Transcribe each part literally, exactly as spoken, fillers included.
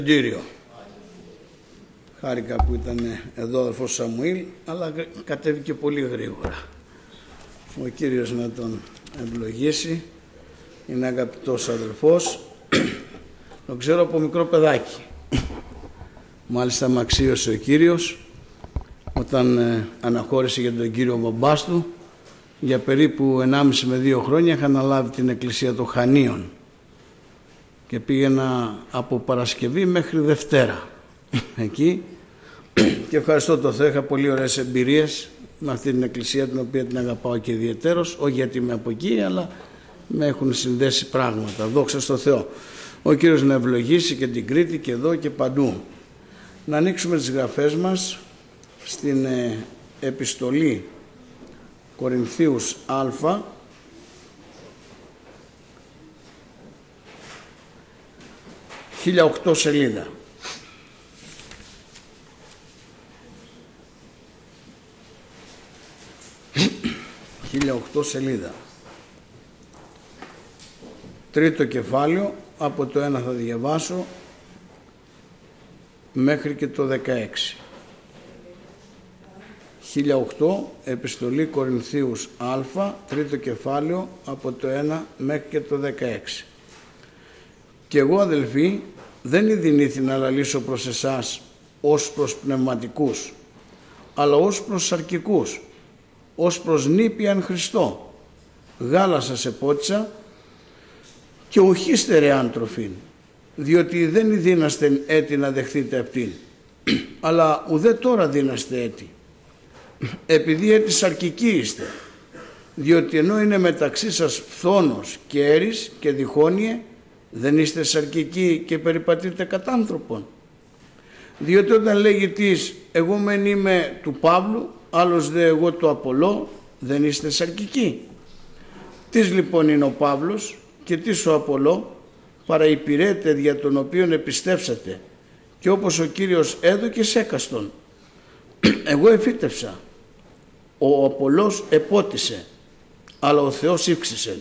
Κύριο. Χάρηκα που ήταν εδώ ο αδερφός Σαμουήλ, αλλά κατέβηκε πολύ γρήγορα. Ο Κύριος να τον ευλογήσει. Είναι αγαπητός αδερφός. Τον ξέρω από μικρό παιδάκι. Μάλιστα με αξίωσε ο Κύριος όταν ε, αναχώρησε για τον Κύριο μπαμπάς του. Για περίπου ενάμιση με δύο χρόνια είχα αναλάβει την εκκλησία των Χανίων και πήγαινα από Παρασκευή μέχρι Δευτέρα εκεί και ευχαριστώ τον Θεό, είχα πολύ ωραίες εμπειρίες με αυτή την εκκλησία, την οποία την αγαπάω και ιδιαιτέρως, όχι γιατί είμαι από εκεί, αλλά με έχουν συνδέσει πράγματα, δόξα στο Θεό. Ο Κύριος να ευλογήσει και την Κρήτη και εδώ και παντού. Να ανοίξουμε τις γραφές μας στην ε, επιστολή Κορινθίους Α, χίλια οκτώ σελίδα. χίλια οκτώ σελίδα. Τρίτο κεφάλαιο, από το ένα θα διαβάσω μέχρι και το δεκαέξι. χίλια οκτώ, επιστολή Κορινθίους Α, τρίτο κεφάλαιο, από το ένα μέχρι και το δεκαέξι. Και εγώ, αδελφοί, δεν ειδηνήθη να λαλήσω προς εσάς ως προς πνευματικούς, αλλά ως προς σαρκικούς, ως προς νήπιαν Χριστό. Γάλα σας επότισα και οχίστε ρε άνθρωπιν, διότι δεν ειδίναστε έτη να δεχθείτε αυτήν, αλλά ουδέ τώρα δίναστε έτη, επειδή έτη σαρκικοί είστε, διότι ενώ είναι μεταξύ σας φθόνος και έρης και διχόνιε, δεν είστε σαρκικοί και περιπατείτε κατά άνθρωπον. Διότι όταν λέγει της εγώ μεν είμαι του Παύλου, άλλος δε εγώ του Απολώ, δεν είστε σαρκικοί. Τις λοιπόν είναι ο Παύλος και τις ο Απολώ, παραυπηρέτε δια των οποίων επιστέψατε, και όπως ο Κύριος έδωκε σέκαστον. Εγώ εφύτευσα, ο Απολώς επότισε, αλλά ο Θεός ύψισε,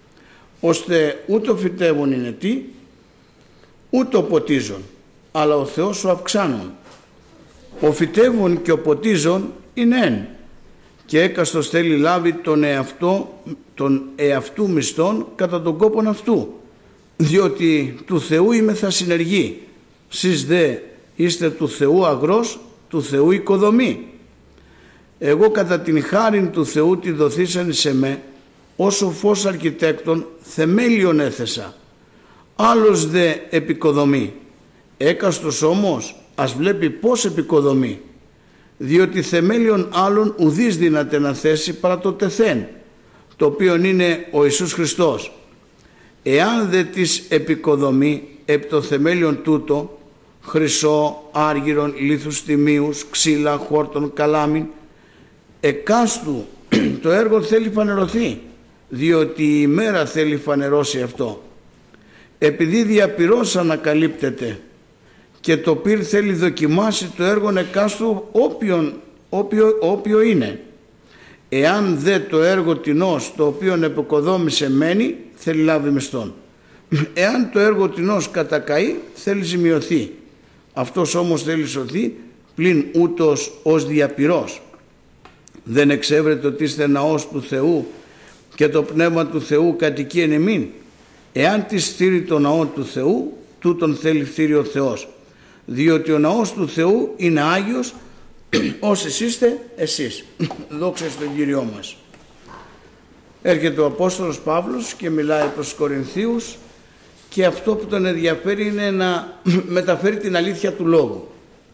ώστε ούτω φυτεύουν είναι τι, ούτω ποτίζουν, αλλά ο Θεός ο αυξάνων. Ο φυτεύουν και ο ποτίζουν είναι εν, και έκαστος θέλει λάβει τον, εαυτό, τον εαυτού μισθόν κατά τον κόπον αυτού, διότι του Θεού είμαι θα συνεργεί, σεις δε είστε του Θεού αγρός, του Θεού οικοδομή. Εγώ κατά την χάριν του Θεού τη δοθήσαν σε με, όσο φως αρχιτέκτον θεμέλιον έθεσα, άλλος δε επικοδομεί. Έκαστος όμως ας βλέπει πώς επικοδομεί, διότι θεμέλιον άλλων ουδής δύναται να θέσει παρά το τεθέν, το οποίο είναι ο Ιησούς Χριστός. Εάν δε της επικοδομεί επί το θεμέλιον τούτο, χρυσό, άργυρον, λίθους τιμίους, ξύλα, χόρτον, καλάμιν, εκάστου το έργο θέλει φανερωθεί, διότι η ημέρα θέλει φανερώσει αυτό. Επειδή διαπυρός ανακαλύπτεται και το πυρ θέλει δοκιμάσει το έργο εκάστου όποιον, όποιο, όποιο είναι. Εάν δε το έργο τινός το οποίον επικοδόμησε μένει, θέλει λάβει μισθόν. Εάν το έργο τινός κατακαεί, θέλει ζημιωθεί. Αυτός όμως θέλει σωθεί, πλην ούτως ως διαπυρός. Δεν εξέβρετε ότι είστε ναός του Θεού και το πνεύμα του Θεού κατοικεί εν εμήν. Εάν τη στήρει το ναό του Θεού, τούτον θέλει φτύρει ο Θεός. Διότι ο ναός του Θεού είναι Άγιος, όσοι είστε εσείς. Δόξα στον Κύριό μας. Έρχεται ο Απόστολος Παύλος και μιλάει προς τους Κορινθίους, και αυτό που τον ενδιαφέρει είναι να μεταφέρει την αλήθεια του λόγου.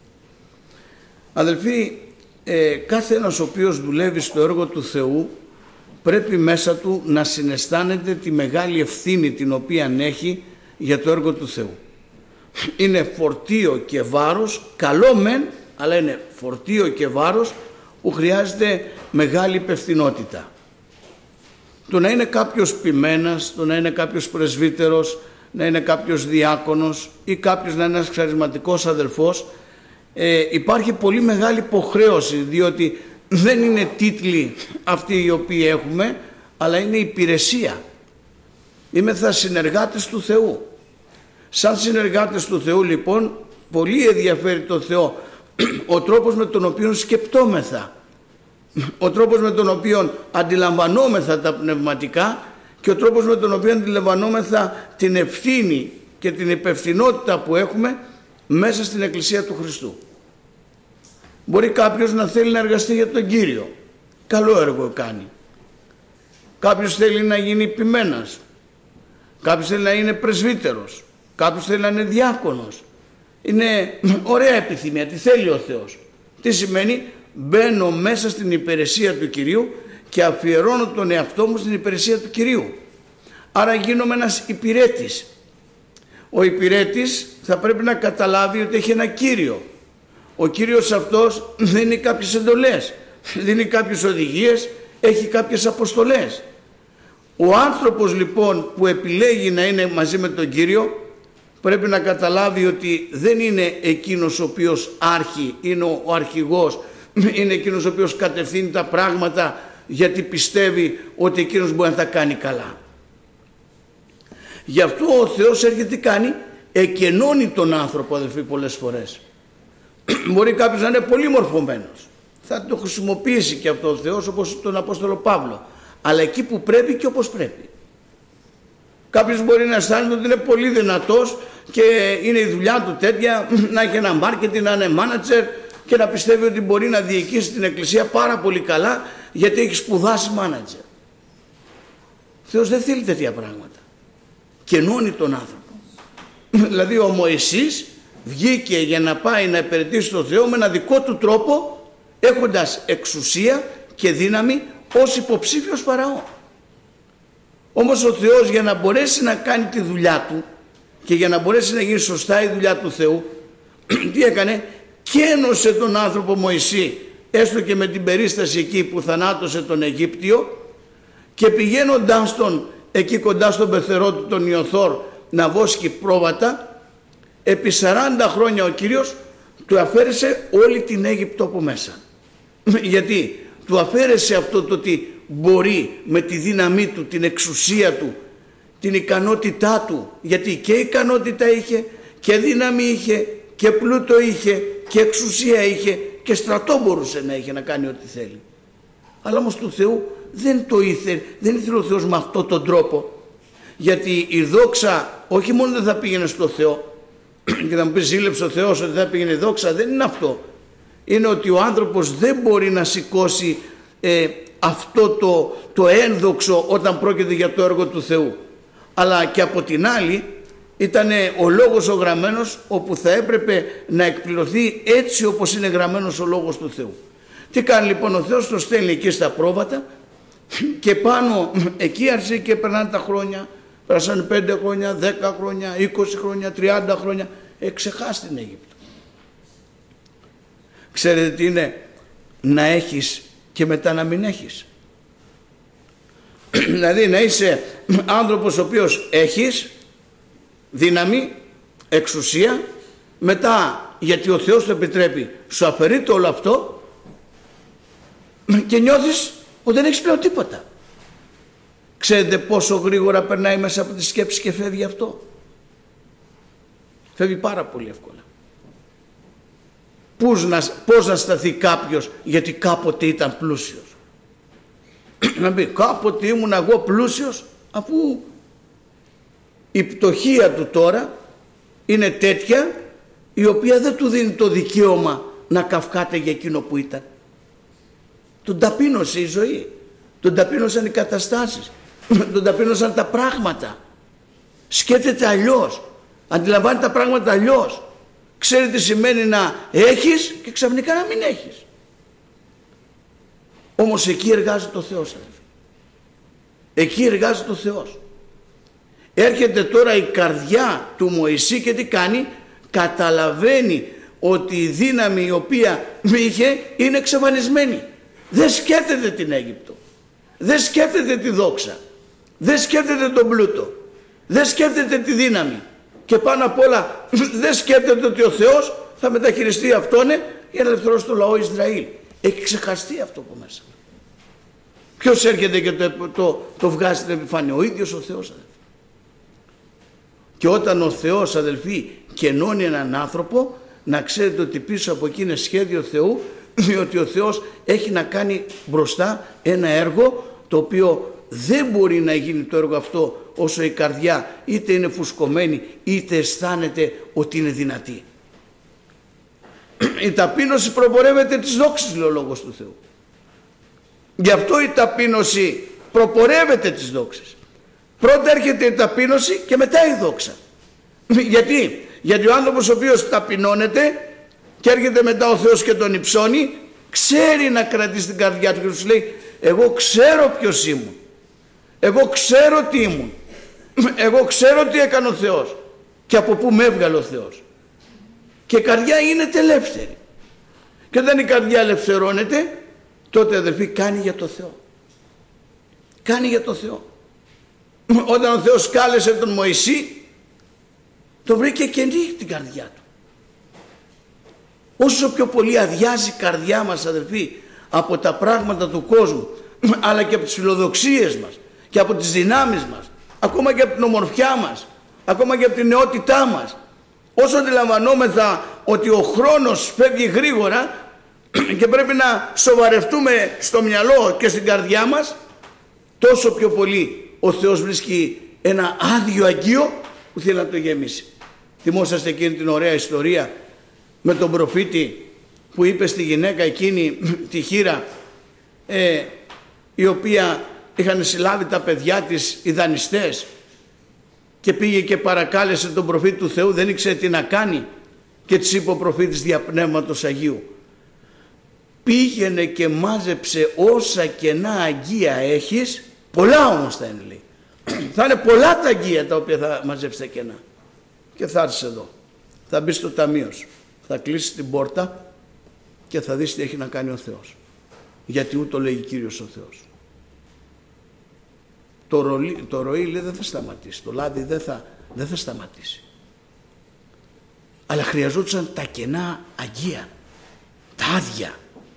Αδελφοί, ε, κάθε ένας ο οποίος δουλεύει στο έργο του Θεού πρέπει μέσα του να συναισθάνεται τη μεγάλη ευθύνη την οποία έχει για το έργο του Θεού. Είναι φορτίο και βάρος, καλό μεν, αλλά είναι φορτίο και βάρος που χρειάζεται μεγάλη υπευθυνότητα. Το να είναι κάποιος ποιμένας, το να είναι κάποιος πρεσβύτερος, να είναι κάποιος διάκονος ή κάποιος να είναι ένας χαρισματικός αδελφός, ε, υπάρχει πολύ μεγάλη υποχρέωση, διότι δεν είναι τίτλοι αυτοί οι οποίοι έχουμε, αλλά είναι υπηρεσία. Είμεθα συνεργάτες του Θεού. Σαν συνεργάτες του Θεού λοιπόν, πολύ ενδιαφέρει το Θεό ο τρόπος με τον οποίο σκεπτόμεθα, ο τρόπος με τον οποίο αντιλαμβανόμεθα τα πνευματικά και ο τρόπος με τον οποίο αντιλαμβανόμεθα την ευθύνη και την υπευθυνότητα που έχουμε μέσα στην Εκκλησία του Χριστού. Μπορεί κάποιος να θέλει να εργαστεί για τον Κύριο, καλό έργο κάνει. Κάποιος θέλει να γίνει επιμένας, κάποιος θέλει να είναι πρεσβύτερος, κάποιος θέλει να είναι διάκονος. Είναι ωραία επιθυμία, τι θέλει ο Θεός. Τι σημαίνει? Μπαίνω μέσα στην υπηρεσία του Κυρίου και αφιερώνω τον εαυτό μου στην υπηρεσία του Κυρίου. Άρα γίνομαι ένας υπηρέτης. Ο υπηρέτης θα πρέπει να καταλάβει ότι έχει ένα Κύριο. Ο Κύριος αυτός δίνει κάποιες εντολές, δίνει κάποιες οδηγίες, έχει κάποιες αποστολές. Ο άνθρωπος λοιπόν που επιλέγει να είναι μαζί με τον Κύριο πρέπει να καταλάβει ότι δεν είναι εκείνος ο οποίος άρχει, είναι ο αρχηγός, είναι εκείνος ο οποίος κατευθύνει τα πράγματα γιατί πιστεύει ότι εκείνος μπορεί να τα κάνει καλά. Γι' αυτό ο Θεός έρχεται τι κάνει? Εκενώνει τον άνθρωπο, αδελφοί, πολλές φορές. Μπορεί κάποιος να είναι πολύ μορφωμένος, θα το χρησιμοποιήσει και αυτό ο Θεός, όπως τον Απόστολο Παύλο, αλλά εκεί που πρέπει και όπως πρέπει. Κάποιος μπορεί να αισθάνεται ότι είναι πολύ δυνατός και είναι η δουλειά του τέτοια, να έχει ένα μάρκετινγκ, να είναι μάνατζερ και να πιστεύει ότι μπορεί να διοικήσει την Εκκλησία πάρα πολύ καλά γιατί έχει σπουδάσει μάνατζερ. Ο Θεός δεν θέλει τέτοια πράγματα. Κενώνει τον άνθρωπο. Δηλαδή ο Μωυσής βγήκε για να πάει να υπηρετήσει τον Θεό με ένα δικό του τρόπο, έχοντας εξουσία και δύναμη ως υποψήφιος Φαραώ. Όμως ο Θεός, για να μπορέσει να κάνει τη δουλειά του και για να μπορέσει να γίνει σωστά η δουλειά του Θεού, τι έκανε? Κένωσε τον άνθρωπο Μωυσή, έστω και με την περίσταση εκεί που θανάτωσε τον Αιγύπτιο, και πηγαίνοντάς τον εκεί κοντά στον πεθερό του τον Ιωθώρ να βόσκει πρόβατα, επί σαράντα χρόνια ο Κύριος του αφαίρεσε όλη την Αίγυπτο από μέσα. Γιατί του αφαίρεσε αυτό το ότι μπορεί με τη δύναμή του, την εξουσία του, την ικανότητά του, γιατί και ικανότητα είχε και δύναμη είχε και πλούτο είχε και εξουσία είχε και στρατό μπορούσε να είχε να κάνει ό,τι θέλει. Αλλά όμως του Θεού δεν το ήθελε, δεν ήθελε ο Θεός με αυτόν τον τρόπο, γιατί η δόξα όχι μόνο δεν θα πήγαινε στο Θεό και θα μου πει ζήλεψε ο Θεός ότι θα πήγαινε δόξα, δεν είναι αυτό. Είναι ότι ο άνθρωπος δεν μπορεί να σηκώσει ε, αυτό το, το ένδοξο όταν πρόκειται για το έργο του Θεού. Αλλά και από την άλλη ήταν ο λόγος ο γραμμένος όπου θα έπρεπε να εκπληρωθεί έτσι όπως είναι γραμμένος ο λόγος του Θεού. Τι κάνει λοιπόν ο Θεός? Το στέλνει εκεί στα πρόβατα και πάνω εκεί άρχισε και περνάνε τα χρόνια. Πέρασαν πέντε χρόνια, δέκα χρόνια, είκοσι χρόνια, τριάντα χρόνια. Ε, ξεχάσει την Αίγυπτο. Ξέρετε τι είναι να έχεις και μετά να μην έχεις? Δηλαδή να είσαι άνθρωπος ο οποίος έχεις δύναμη, εξουσία, μετά γιατί ο Θεός το επιτρέπει σου αφαιρείται όλο αυτό και νιώθεις ότι δεν έχεις πλέον τίποτα. Ξέρετε πόσο γρήγορα περνάει μέσα από τη σκέψη και φεύγει αυτό? Φεύγει πάρα πολύ εύκολα. Πώς να, πώς να σταθεί κάποιος γιατί κάποτε ήταν πλούσιος? Να πει κάποτε ήμουν εγώ πλούσιος, αφού η πτωχία του τώρα είναι τέτοια η οποία δεν του δίνει το δικαίωμα να καυκάται για εκείνο που ήταν. Τον ταπείνωσε η ζωή, τον ταπείνωσαν οι καταστάσεις, τον ταπείνωσαν τα πράγματα. Σκέφτεται αλλιώς, αντιλαμβάνει τα πράγματα αλλιώς. Ξέρει τι σημαίνει να έχεις και ξαφνικά να μην έχεις. Όμως εκεί εργάζεται ο Θεός, αδελφοί. Εκεί εργάζεται ο Θεός. Έρχεται τώρα η καρδιά του Μωυσή και τι κάνει? Καταλαβαίνει ότι η δύναμη η οποία είχε είναι εξαφανισμένη. Δεν σκέφτεται την Αίγυπτο. Δεν σκέφτεται τη δόξα. Δεν σκέφτεται τον πλούτο. Δεν σκέφτεται τη δύναμη. Και πάνω απ' όλα δεν σκέφτεται ότι ο Θεός θα μεταχειριστεί αυτόν για να ελευθερώσει το λαό Ισραήλ. Έχει ξεχαστεί αυτό από μέσα. Ποιος έρχεται και το, το, το βγάζει στην επιφάνεια? Ο ίδιος ο Θεός, αδελφοί. Και όταν ο Θεός, αδελφοί, κενώνει έναν άνθρωπο, να ξέρετε ότι πίσω από εκεί είναι σχέδιο Θεού, διότι ο Θεός έχει να κάνει μπροστά ένα έργο το οποίο δεν μπορεί να γίνει το έργο αυτό όσο η καρδιά είτε είναι φουσκωμένη είτε αισθάνεται ότι είναι δυνατή. Η ταπείνωση προπορεύεται της δόξης, λέει ο Λόγος του Θεού. Γι' αυτό η ταπείνωση προπορεύεται της δόξης. Πρώτα έρχεται η ταπείνωση και μετά η δόξα. Γιατί? Γιατί ο άνθρωπος ο οποίος ταπεινώνεται και έρχεται μετά ο Θεός και τον υψώνει, ξέρει να κρατήσει την καρδιά του και του λέει, εγώ ξέρω ποιος ήμουν, εγώ ξέρω τι ήμουν, εγώ ξέρω τι έκανε ο Θεός και από πού με έβγαλε ο Θεός. Και η καρδιά είναι ελεύθερη. Και όταν η καρδιά ελευθερώνεται, τότε, αδελφοί, κάνει για το Θεό. Κάνει για το Θεό. Όταν ο Θεός κάλεσε τον Μωυσή, το βρήκε κενή την καρδιά του. Όσο πιο πολύ αδειάζει η καρδιά μας, αδελφοί, από τα πράγματα του κόσμου, αλλά και από τις φιλοδοξίες μας και από τις δυνάμεις μας, ακόμα και από την ομορφιά μας, ακόμα και από την νεότητά μας, όσο αντιλαμβανόμεθα ότι ο χρόνος φεύγει γρήγορα και πρέπει να σοβαρευτούμε στο μυαλό και στην καρδιά μας, τόσο πιο πολύ ο Θεός βρίσκει ένα άδειο αγγείο που θέλει να το γεμίσει. Θυμόσαστε εκείνη την ωραία ιστορία με τον προφήτη που είπε στη γυναίκα εκείνη τη χήρα, ε, η οποία είχαν συλλάβει τα παιδιά της οι δανειστές, και πήγε και παρακάλεσε τον προφήτη του Θεού, δεν ήξερε τι να κάνει, και της είπε ο προφήτης δια Πνεύματος Αγίου, πήγαινε και μάζεψε όσα κενά αγγεία έχεις, πολλά όμως θα είναι, λέει. Θα είναι πολλά τα αγγεία τα οποία θα μαζέψει τα κενά. Και θα έρθεις εδώ, θα μπεις στο ταμείο σου, θα κλείσεις την πόρτα και θα δεις τι έχει να κάνει ο Θεός. Γιατί ούτω λέει Κύριος ο Θεός. Το, ρολί, το ροή, λέει, δεν θα σταματήσει, το λάδι δεν θα, δεν θα σταματήσει. Αλλά χρειαζόντουσαν τα κενά αγγεία, τα άδεια.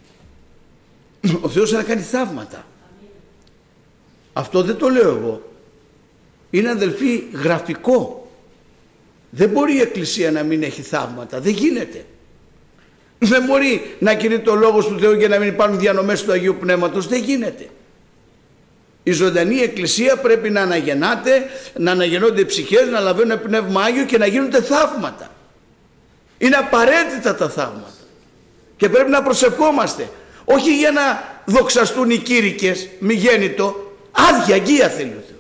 Ο Θεός να κάνει θαύματα. Αυτό δεν το λέω εγώ. Είναι, αδελφοί, γραφικό. Δεν μπορεί η Εκκλησία να μην έχει θαύματα. Δεν γίνεται. Δεν μπορεί να κηρύττει ο Λόγος του Θεού και να μην υπάρχουν διανομές του Αγίου Πνεύματος. Δεν γίνεται. Η ζωντανή Εκκλησία πρέπει να αναγεννάται, να αναγεννώνται οι ψυχές, να λαβαίνουν Πνεύμα Άγιο και να γίνονται θαύματα. Είναι απαραίτητα τα θαύματα. Και πρέπει να προσευχόμαστε. Όχι για να δοξαστούν οι κήρυκες, μη γέννητο, άδεια αγγεία θέλει ο Θεός.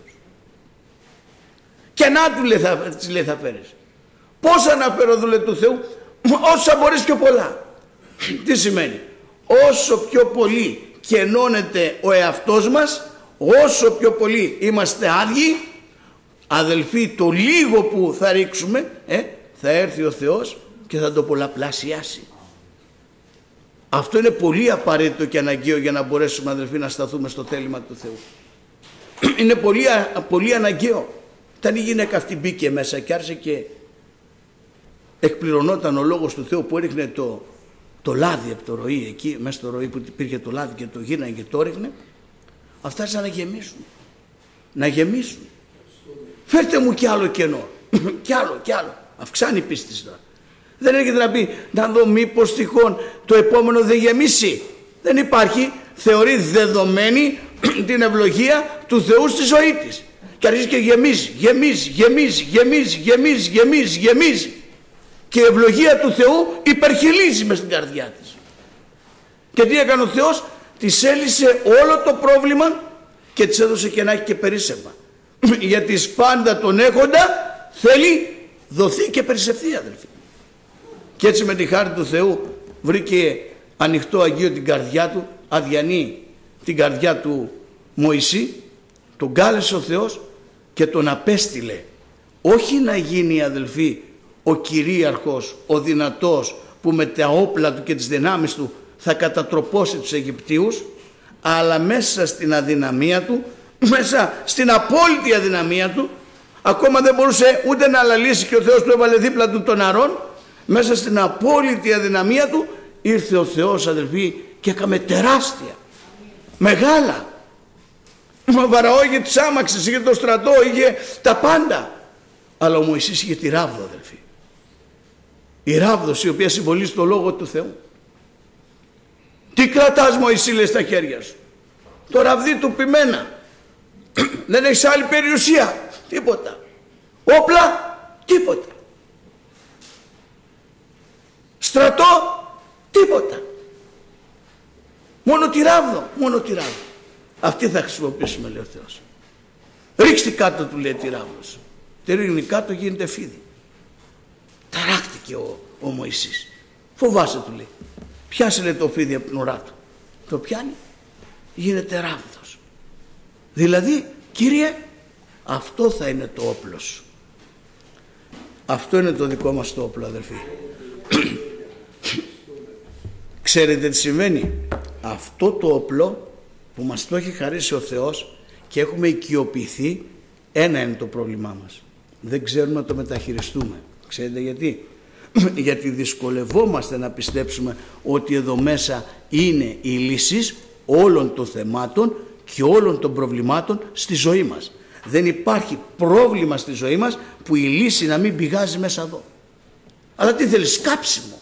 Και να του λέει θα, λέει, θα φέρεις. Πόσα να φέρω, δούλε του Θεού, όσα μπορείς πιο πολλά. Τι σημαίνει? Όσο πιο πολύ κενώνεται ο εαυτός μας, όσο πιο πολύ είμαστε άδειοι, αδελφοί, το λίγο που θα ρίξουμε, ε, θα έρθει ο Θεός και θα το πολλαπλασιάσει. Αυτό είναι πολύ απαραίτητο και αναγκαίο για να μπορέσουμε, αδελφοί, να σταθούμε στο θέλημα του Θεού. Είναι πολύ, πολύ αναγκαίο. Όταν η γυναίκα αυτή μπήκε μέσα και άρχισε και εκπληρωνόταν ο Λόγος του Θεού που έριχνε το, το λάδι από το ροή, εκεί μέσα στο ροή που υπήρχε το λάδι και το γύρναγε και το έριχνε, αυτά άρχισαν να γεμίσουν. Να γεμίσουν. Φέρτε μου κι άλλο κενό. Κι άλλο, κι άλλο. Αυξάνει η πίστη τώρα. Δεν έρχεται να πει, να δω μήπως τυχόν το επόμενο δεν γεμίσει. Δεν υπάρχει. Θεωρεί δεδομένη την ευλογία του Θεού στη ζωή της. Και αρχίζει και γεμίζει, γεμίζει, γεμίζει, γεμίζει, γεμίζει, γεμίζει, γεμίζει. Και η ευλογία του Θεού υπερχειλίζει μες στην καρδιά της. Και τι έκανε ο Θεός? Της έλυσε όλο το πρόβλημα και της έδωσε και να έχει και περίσσευμα. Γιατί πάντα τον έχοντα θέλει δοθεί και περισσευθεί, αδελφοί. Και έτσι με τη χάρη του Θεού βρήκε ανοιχτό αγγείο την καρδιά του, αδιανή την καρδιά του Μωυσή, τον κάλεσε ο Θεός και τον απέστειλε. Όχι να γίνει, αδελφοί, ο κυρίαρχος, ο δυνατός που με τα όπλα του και τις δυνάμεις του θα κατατροπώσει τους Αιγυπτίους, αλλά μέσα στην αδυναμία του, μέσα στην απόλυτη αδυναμία του, ακόμα δεν μπορούσε ούτε να αναλύσει και ο Θεός του έβαλε δίπλα του τον Αρών, μέσα στην απόλυτη αδυναμία του ήρθε ο Θεός, αδελφοί, και έκαμε τεράστια, μεγάλα. Ο Φαραώ είχε τις άμαξες, είχε το στρατό, είχε τα πάντα. Αλλά ο Μωυσής είχε τη ράβδο, αδελφοί. Η ράβδος η οποία συμβολίζει το Λόγο του Θεού. Τι κρατάς, Μωυσή, λέει, στα χέρια σου? Το ραβδί του πιμένα. Δεν έχεις άλλη περιουσία? Τίποτα. Όπλα? Τίποτα. Στρατό? Τίποτα. Μόνο τη ράβδο, μόνο τη ράβδο. Αυτή θα χρησιμοποιήσουμε, λέει ο Θεός. Ρίξτε κάτω, του λέει, τη ράβδο σου. Τη ρίχνει κάτω, γίνεται φίδι. Ταράχτηκε ο, ο Μωυσής. Φοβάσαι, του λέει. Πιάσε, λέει, το φίδι από την ουρά του. Το πιάνει, γίνεται ράβδος. Δηλαδή, Κύριε, αυτό θα είναι το όπλο σου. Αυτό είναι το δικό μας το όπλο, αδελφοί. Ξέρετε τι συμβαίνει? Αυτό το όπλο που μας το έχει χαρίσει ο Θεός και έχουμε οικειοποιηθεί, ένα είναι το πρόβλημά μας. Δεν ξέρουμε να το μεταχειριστούμε. Ξέρετε γιατί? Γιατί δυσκολευόμαστε να πιστέψουμε ότι εδώ μέσα είναι οι λύσεις όλων των θεμάτων και όλων των προβλημάτων στη ζωή μας. Δεν υπάρχει πρόβλημα στη ζωή μας που η λύση να μην πηγάζει μέσα εδώ. Αλλά τι θέλεις? Σκάψιμο.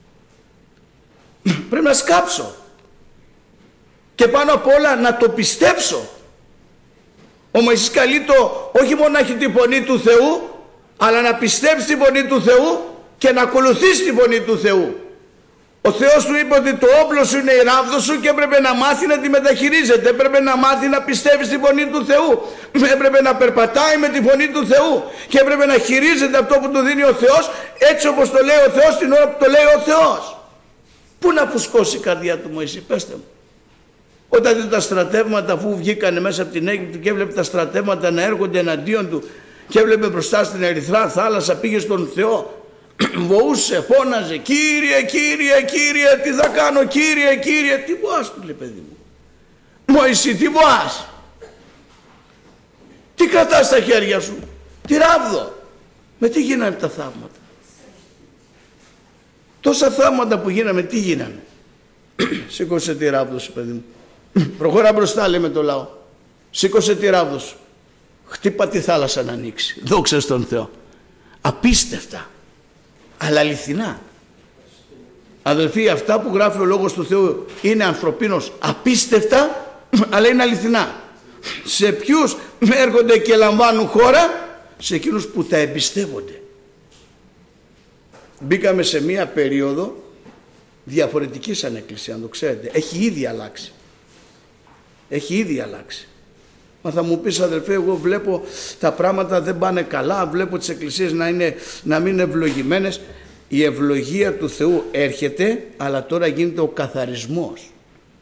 Πρέπει να σκάψω. Και πάνω απ' όλα να το πιστέψω. Ο Μωυσής καλεί το όχι μόνο να έχει τη φωνή του Θεού, αλλά να πιστέψει τη φωνή του Θεού και να ακολουθήσει τη φωνή του Θεού. Ο Θεός του είπε ότι το όπλο σου είναι η ράβδος σου και έπρεπε να μάθει να τη μεταχειρίζεται. Έπρεπε να μάθει να πιστεύει στη φωνή του Θεού. Έπρεπε να περπατάει με τη φωνή του Θεού. Και έπρεπε να χειρίζεται αυτό που του δίνει ο Θεός, έτσι όπως το λέει ο Θεός την ώρα που το λέει ο Θεός. Πού να φουσκώσει η καρδιά του Μωυσή, πέστε μου? Όταν είδε τα στρατεύματα, αφού βγήκανε μέσα από την Αίγυπτο και έβλεπε τα στρατεύματα να έρχονται εναντίον του και έβλεπε μπροστά στην Ερυθρά θάλασσα, πήγε στον Θεό, βοούσε, φώναζε, Κύριε, Κύριε, Κύριε, τι θα κάνω, Κύριε, Κύριε? Τι βοάς, του λέει, παιδί μου? Μωυσή, τι βοάς? Τι κρατάς στα χέρια σου? Τι ράβδο? Με τι γίνανε τα θαύματα? Τόσα θαύματα που γίναμε, τι γίνανε? Σήκωσε τη ράβδο σου, παιδί μου. Προχωρά μπροστά, λέει, με το λαό. Σήκωσε τη ράβδο σου. Χτύπα τη θάλασσα να ανοίξει. Δόξα στον Θεό. Απίστευτα. Αλλά αληθινά. Αδελφοί, αυτά που γράφει ο Λόγος του Θεού είναι ανθρωπίνως απίστευτα, αλλά είναι αληθινά. Σε ποιους έρχονται και λαμβάνουν χώρα? Σε εκείνους που τα εμπιστεύονται. Μπήκαμε σε μία περίοδο διαφορετική σαν εκκλησία, αν το ξέρετε. Έχει ήδη αλλάξει. Έχει ήδη αλλάξει. Μα θα μου πεις, αδελφέ, εγώ βλέπω τα πράγματα δεν πάνε καλά, βλέπω τις εκκλησίες να, είναι, να μην είναι ευλογημένες. Η ευλογία του Θεού έρχεται, αλλά τώρα γίνεται ο καθαρισμός.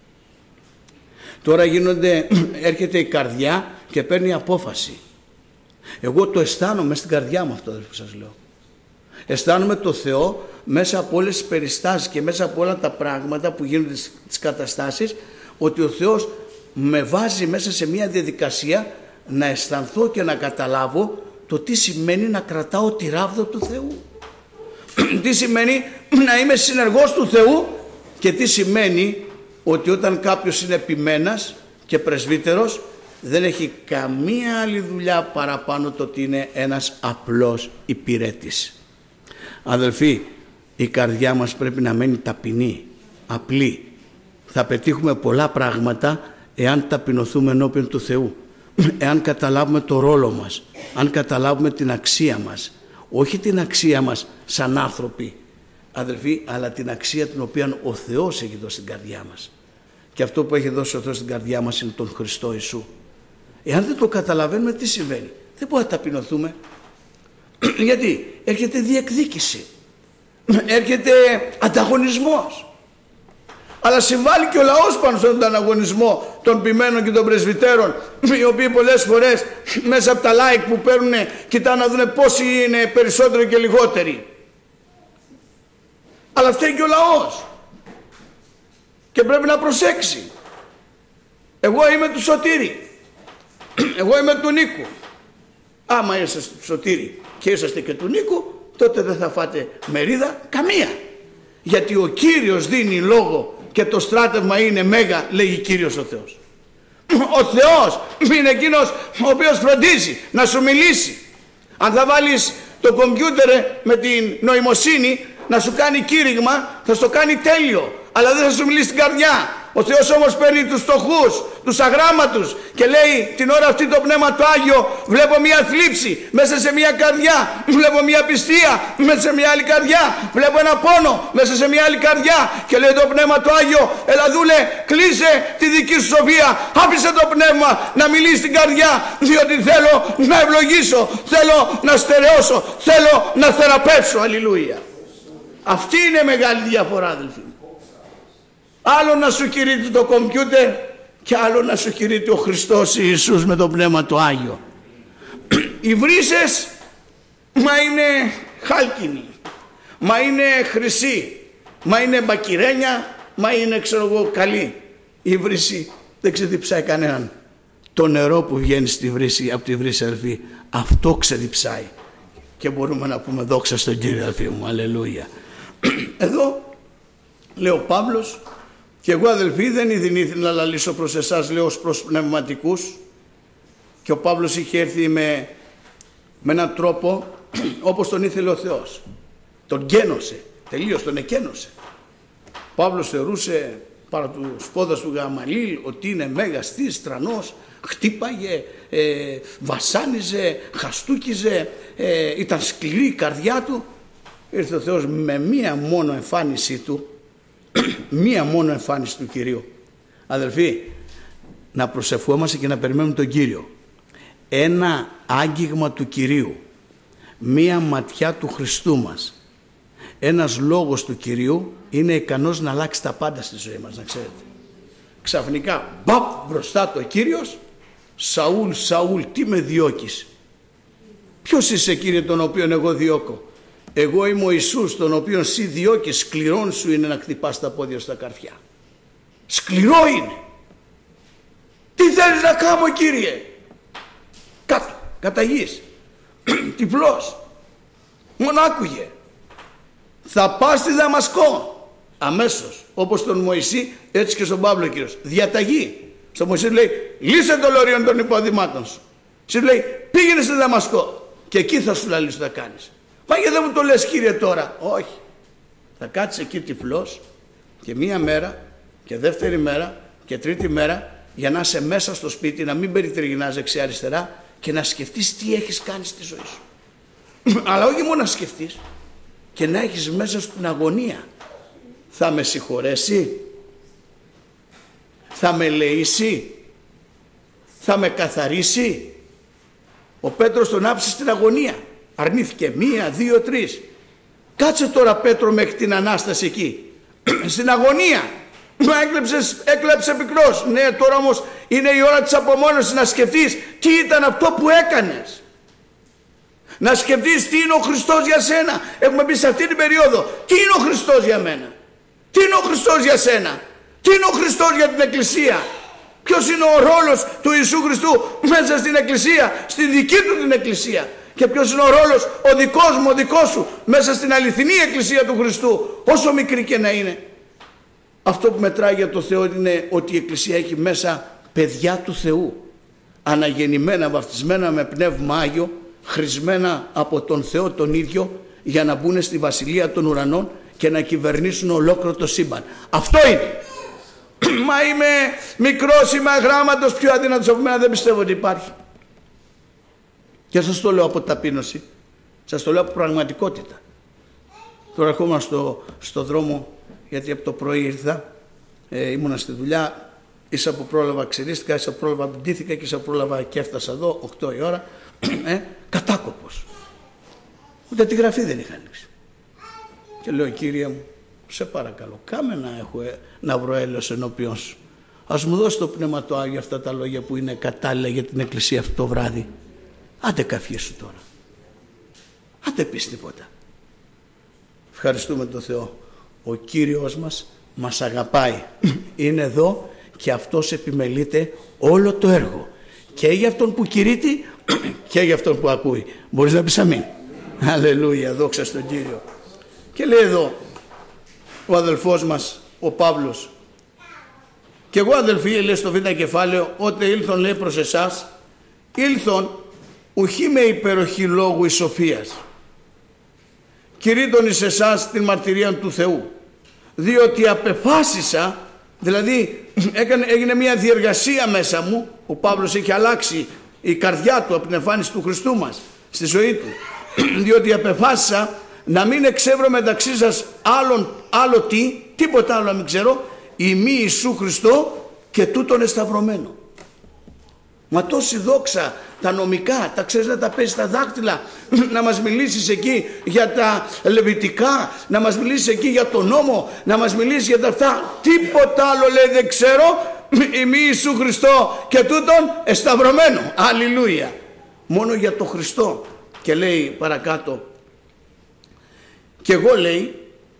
Τώρα γίνονται, έρχεται η καρδιά και παίρνει απόφαση. Εγώ το αισθάνομαι στην καρδιά μου αυτό, αδελφέ, που σας λέω. Αισθάνομαι το Θεό μέσα από όλες τις περιστάσεις και μέσα από όλα τα πράγματα που γίνονται στις καταστάσεις, ότι ο Θεός με βάζει μέσα σε μια διαδικασία να αισθανθώ και να καταλάβω το τι σημαίνει να κρατάω τη ράβδο του Θεού. Τι σημαίνει να είμαι συνεργός του Θεού και τι σημαίνει ότι όταν κάποιος είναι επιμένας και πρεσβύτερος δεν έχει καμία άλλη δουλειά παραπάνω το ότι είναι ένας απλός υπηρέτης. Αδελφοί, η καρδιά μας πρέπει να μένει ταπεινή, απλή. Θα πετύχουμε πολλά πράγματα εάν ταπεινωθούμε ενώπιον του Θεού, εάν καταλάβουμε το ρόλο μας, αν καταλάβουμε την αξία μας. Όχι την αξία μας σαν άνθρωποι, αδελφοί, αλλά την αξία την οποία ο Θεός έχει δώσει στην καρδιά μας. Και αυτό που έχει δώσει ο Θεός στην καρδιά μας είναι τον Χριστό Ιησού. Εάν δεν το καταλαβαίνουμε, τι συμβαίνει? Δεν μπορούμε να ταπεινωθούμε. Γιατί έρχεται διεκδίκηση, έρχεται ανταγωνισμός. Αλλά συμβάλλει και ο λαός πάνω στον ανταγωνισμό των ποιμένων και των πρεσβυτέρων, οι οποίοι πολλές φορές μέσα από τα like που παίρνουν κοιτάνε να δουν πόσοι είναι περισσότεροι και λιγότεροι. Αλλά φταίει και ο λαός και πρέπει να προσέξει. Εγώ είμαι του Σωτήρη, εγώ είμαι του Νίκου. Άμα είσαστε του Σωτήρη και είσαστε και του Νίκου, τότε δεν θα φάτε μερίδα καμία. Γιατί ο Κύριος δίνει λόγο και το στράτευμα είναι μέγα, λέγει Κύριος ο Θεός. Ο Θεός είναι εκείνος ο οποίος φροντίζει να σου μιλήσει. Αν θα βάλεις το κομπιούτερ με την νοημοσύνη να σου κάνει κήρυγμα, θα στο κάνει τέλειο, αλλά δεν θα σου μιλήσει στην καρδιά. Ο Θεός όμως παίρνει τους φτωχούς, τους αγράμματους και λέει την ώρα αυτή το Πνεύμα το Άγιο βλέπω μια θλίψη μέσα σε μια καρδιά, βλέπω μια πιστία μέσα σε μια άλλη καρδιά, βλέπω ένα πόνο μέσα σε μια άλλη καρδιά και λέει το Πνεύμα το Άγιο, έλα δούλε, κλείσε τη δική σου σοφία, άφησε το Πνεύμα να μιλήσει στην καρδιά, διότι θέλω να ευλογήσω, θέλω να στερεώσω, θέλω να θεραπεύσω. Αλληλούια. Αυτή είναι μεγάλη διαφορά, αδελφοί. Άλλο να σου κηρύττει το κομπιούτερ και άλλο να σου κηρύττει ο Χριστός Ιησούς με το Πνεύμα το Άγιο. Οι βρύσες μα είναι χάλκινοι, μα είναι χρυσή, μα είναι μπακυρένια, μα είναι ξέρω εγώ καλή. Η βρύση δεν ξεδιψάει κανέναν. Το νερό που βγαίνει στη βρύση, από τη βρύση, αδελφοί, αυτό ξεδιψάει. Και μπορούμε να πούμε δόξα στον Κύριο, αδελφοί μου, αλληλούια. Εδώ λέει ο Παύλος, και εγώ αδελφοί δεν ειδηνήθη να λαλήσω προς εσάς, λέω ως προς πνευματικούς, και ο Παύλος είχε έρθει με, με έναν τρόπο όπως τον ήθελε ο Θεός. Τον κένωσε, τελείως τον εκένωσε. Ο Παύλος θεωρούσε παρά του σπόδας του Γαμαλήλ ότι είναι μέγας της, τρανός, χτύπαγε, ε, βασάνιζε, χαστούκιζε, ε, ήταν σκληρή η καρδιά του. Ήρθε ο Θεός με μία μόνο εμφάνισή του, μία μόνο εμφάνιση του Κυρίου. Αδελφοί, να προσευχόμαστε και να περιμένουμε τον Κύριο. Ένα άγγιγμα του Κυρίου, μία ματιά του Χριστού μας, ένας λόγος του Κυρίου είναι ικανός να αλλάξει τα πάντα στη ζωή μας, να ξέρετε. Ξαφνικά, μπαπ, μπροστά του ο Κύριος, Σαούλ, Σαούλ, τι με διώκεις? Ποιος είσαι, Κύριε, τον οποίον εγώ διώκω? Εγώ είμαι ο Ιησούς, τον οποίον εσύ διώκεις. Σκληρόν σου είναι να χτυπάς τα πόδια στα καρφιά. Σκληρό είναι. Τι θέλεις να κάνω, Κύριε? Κάτω, κατά γης. Τυφλός. Μόνο άκουγε. Θα πας στη Δαμασκό. Αμέσως, όπως τον Μωυσή, έτσι και στον Παύλο, Κύριος. Διαταγή. Στον Μωυσή του λέει, λύσε το λωρίον των υποδημάτων σου. Σου λέει, πήγαινε στη Δαμασκό και εκεί θα σου λαλείς τι θα κάνεις. Μα γιατί δεν μου το λες, Κύριε, τώρα? Όχι. Θα κάτσεις εκεί τυφλός και μία μέρα και δεύτερη μέρα και τρίτη μέρα για να είσαι μέσα στο σπίτι, να μην περιτριγυνάς δεξιά αριστερά και να σκεφτείς τι έχεις κάνει στη ζωή σου. Αλλά όχι μόνο να σκεφτείς, και να έχεις μέσα στην αγωνία. Θα με συγχωρέσει? Θα με ελεήσει? Θα με καθαρίσει? Ο Πέτρος τον άφησε στην αγωνία. Αρνήθηκε μία, δύο, τρεις. Κάτσε τώρα, Πέτρο, μέχρι την Ανάσταση εκεί. Στην αγωνία. Μα έκλεψες, έκλεψε πικρός. Ναι, τώρα όμως είναι η ώρα της απομόνωσης, να σκεφτείς τι ήταν αυτό που έκανες. Να σκεφτείς τι είναι ο Χριστός για σένα. Έχουμε πει σε αυτή την περίοδο, τι είναι ο Χριστός για μένα? Τι είναι ο Χριστός για σένα? Τι είναι ο Χριστός για την Εκκλησία? Ποιος είναι ο ρόλος του Ιησού Χριστού μέσα στην Εκκλησία, στη δική του την Εκκλησία? Και ποιος είναι ο ρόλος ο δικός μου, ο δικός σου, μέσα στην αληθινή Εκκλησία του Χριστού, όσο μικρή και να είναι? Αυτό που μετράει για το Θεό είναι ότι η Εκκλησία έχει μέσα παιδιά του Θεού, αναγεννημένα, βαφτισμένα με Πνεύμα Άγιο, χρησμένα από τον Θεό τον ίδιο, για να μπουν στη Βασιλεία των Ουρανών και να κυβερνήσουν ολόκληρο το σύμπαν. Αυτό είναι. Μα είμαι μικρός, είμαι αγράμματος, πιο αδύνατος από μένα, δεν πιστεύω ότι υπάρχει. Και σας το λέω από ταπείνωση, σας το λέω από πραγματικότητα. Τώρα ερχόμαστε στο, στο δρόμο, γιατί από το πρωί ήρθα, ε, ήμουνα στη δουλειά, ίσα που πρόλαβα ξυρίστηκα, ίσα που πρόλαβα μπντήθηκα και ίσα που πρόλαβα και έφτασα εδώ, οκτώ η ώρα, ε, κατάκοπος. Ούτε τη γραφή δεν είχα ανοίξει. Και λέω, Κύριε μου, σε παρακαλώ, κάμε να, έχω, να βρω έλεος ενώπιον σου. Ας μου δώσει το Πνεύμα το Άγιο αυτά τα λόγια που είναι κατάλληλα για την Εκκλησία αυτό το βράδυ. Άντε καφιέσου τώρα. Άντε πεις τίποτα. Ευχαριστούμε τον Θεό. Ο Κύριος μας μας αγαπάει. Είναι εδώ και αυτός επιμελείται όλο το έργο. Και για αυτόν που κηρύττει και για αυτόν που ακούει. Μπορείς να πεις αμήν? Αλληλούια, δόξα στον Κύριο. Και λέει εδώ ο αδελφός μας ο Παύλος, και εγώ αδελφοί, λέει στο β' κεφάλαιο, ότε ήλθον, λέει, προς εσάς, ήλθον ουχή με υπεροχή λόγου εις σοφίας, κηρύττων εις εσάς την μαρτυρία του Θεού, διότι απεφάσισα, δηλαδή έκανε, έγινε μια διεργασία μέσα μου. Ο Παύλος έχει αλλάξει η καρδιά του από την εμφάνιση του Χριστού μας στη ζωή του. Διότι απεφάσισα να μην εξεύρω μεταξύ σας άλλον, άλλο τι, τίποτα άλλο να μην ξέρω, ημί Ιησού Χριστό και τούτον εσταυρωμένο. Μα τόση δόξα, τα νομικά, τα ξέρεις να τα παίζεις στα δάκτυλα, να μας μιλήσεις εκεί για τα λεβιτικά, να μας μιλήσεις εκεί για τον νόμο, να μας μιλήσεις για τα αυτά. Τίποτα άλλο λέει δεν ξέρω, ημί Ιησού Χριστό και τούτον εσταυρωμένο. Αλληλούια. Μόνο για το Χριστό. Και λέει παρακάτω, και εγώ λέει,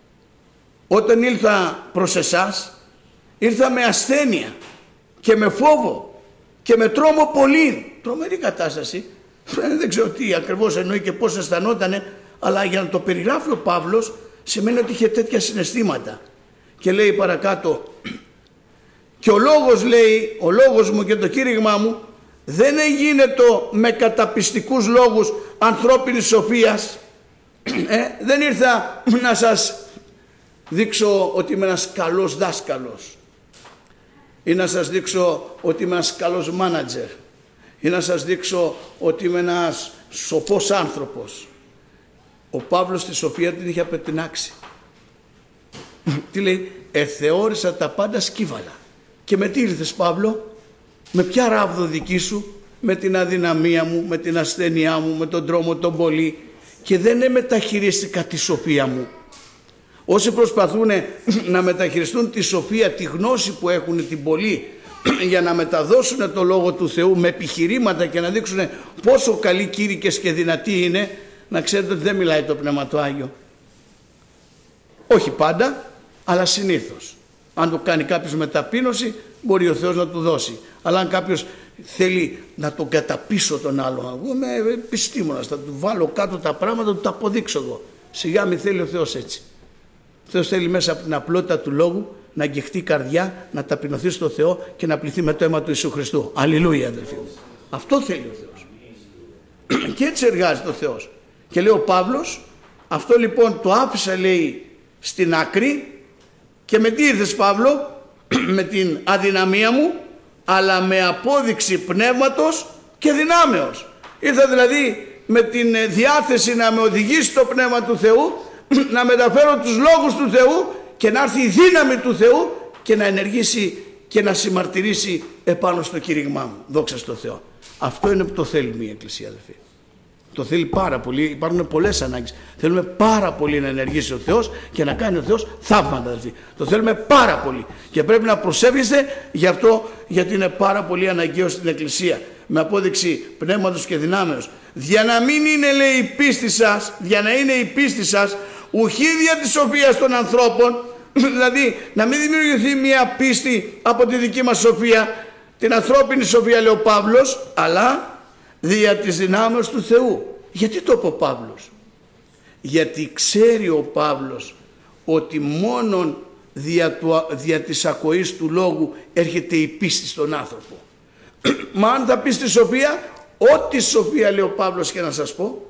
όταν ήλθα προς εσάς, ήρθα με ασθένεια και με φόβο και με τρόμο πολύ. Τρομερή κατάσταση. Δεν ξέρω τι ακριβώς εννοεί και πώς αισθανότανε, αλλά για να το περιγράφει ο Παύλος σημαίνει ότι είχε τέτοια συναισθήματα. Και λέει παρακάτω, και ο λόγος λέει, ο λόγος μου και το κήρυγμά μου δεν γίνεται με καταπιστικούς λόγους ανθρώπινης σοφίας. Ε, δεν ήρθα να σας δείξω ότι είμαι ένας καλός δάσκαλος ή να σας δείξω ότι είμαι ένας καλός μάνατζερ ή να σας δείξω ότι είμαι ένας σοφός άνθρωπος. Ο Παύλος τη σοφία την είχε απετεινάξει. Τι λέει? Εθεώρησα τα πάντα σκύβαλα. Και με τι ήρθες Παύλο? Με ποια ράβδο δική σου? Με την αδυναμία μου, με την ασθένειά μου, με τον τρόμο τον πολύ, και δεν μεταχειρίστηκα τη σοφία μου. Όσοι προσπαθούν να μεταχειριστούν τη σοφία, τη γνώση που έχουν την πολύ, για να μεταδώσουν το Λόγο του Θεού με επιχειρήματα και να δείξουν πόσο καλοί κήρυκες και δυνατοί είναι, να ξέρετε ότι δεν μιλάει το Πνεύμα το Άγιο. Όχι πάντα, αλλά συνήθως. Αν το κάνει κάποιος με ταπείνωση, μπορεί ο Θεός να του δώσει. Αλλά αν κάποιος θέλει να τον καταπίσω τον άλλο, εγώ είμαι επιστήμονας, θα του βάλω κάτω τα πράγματα, του τα αποδείξω εγώ. Σιγά μη θέλει ο Θεός έτσι. Ο Θεός θέλει μέσα από την απλότητα του λόγου να αγγιχτεί η καρδιά, να ταπεινωθεί στο Θεό και να πληθεί με το αίμα του Ιησού Χριστού. Αλληλούια αδελφοί μου. Αυτό θέλει ο Θεός. Και έτσι εργάζεται ο Θεός. Και λέει ο Παύλος, αυτό λοιπόν το άφησα λέει στην άκρη. Και με τι ήρθες Παύλο? Με την αδυναμία μου, αλλά με απόδειξη πνεύματος και δυνάμεως. Ήρθα δηλαδή με την διάθεση να με οδηγήσει το Πνεύμα του Θεού, να μεταφέρω τους λόγους του Θεού και να έρθει η δύναμη του Θεού και να ενεργήσει και να συμμαρτυρήσει επάνω στο κήρυγμά μου. Δόξα στο Θεό. Αυτό είναι που το θέλουμε η Εκκλησία αδελφοί. Το θέλει πάρα πολύ, υπάρχουν πολλές ανάγκες. Θέλουμε πάρα πολύ να ενεργήσει ο Θεός και να κάνει ο Θεός θαύματα αδελφοί. Το θέλουμε πάρα πολύ και πρέπει να προσεύχεστε γι' αυτό, γιατί είναι πάρα πολύ αναγκαίο στην Εκκλησία, με απόδειξη πνεύματος και δυνάμεως. Για να μην είναι λέει η πίστη σας, για να είναι η πίστη σας ουχή δια της σοφίας των ανθρώπων, δηλαδή να μην δημιουργηθεί μια πίστη από τη δική μας σοφία, την ανθρώπινη σοφία λέει ο Παύλος, αλλά δια της δυνάμεως του Θεού. Γιατί το είπε ο Παύλος? Γιατί ξέρει ο Παύλος ότι μόνον δια, του, δια της ακοής του λόγου έρχεται η πίστη στον άνθρωπο. Μα αν θα πεις τη σοφία, ό,τι σοφία λέει ο Παύλος και να σας πω,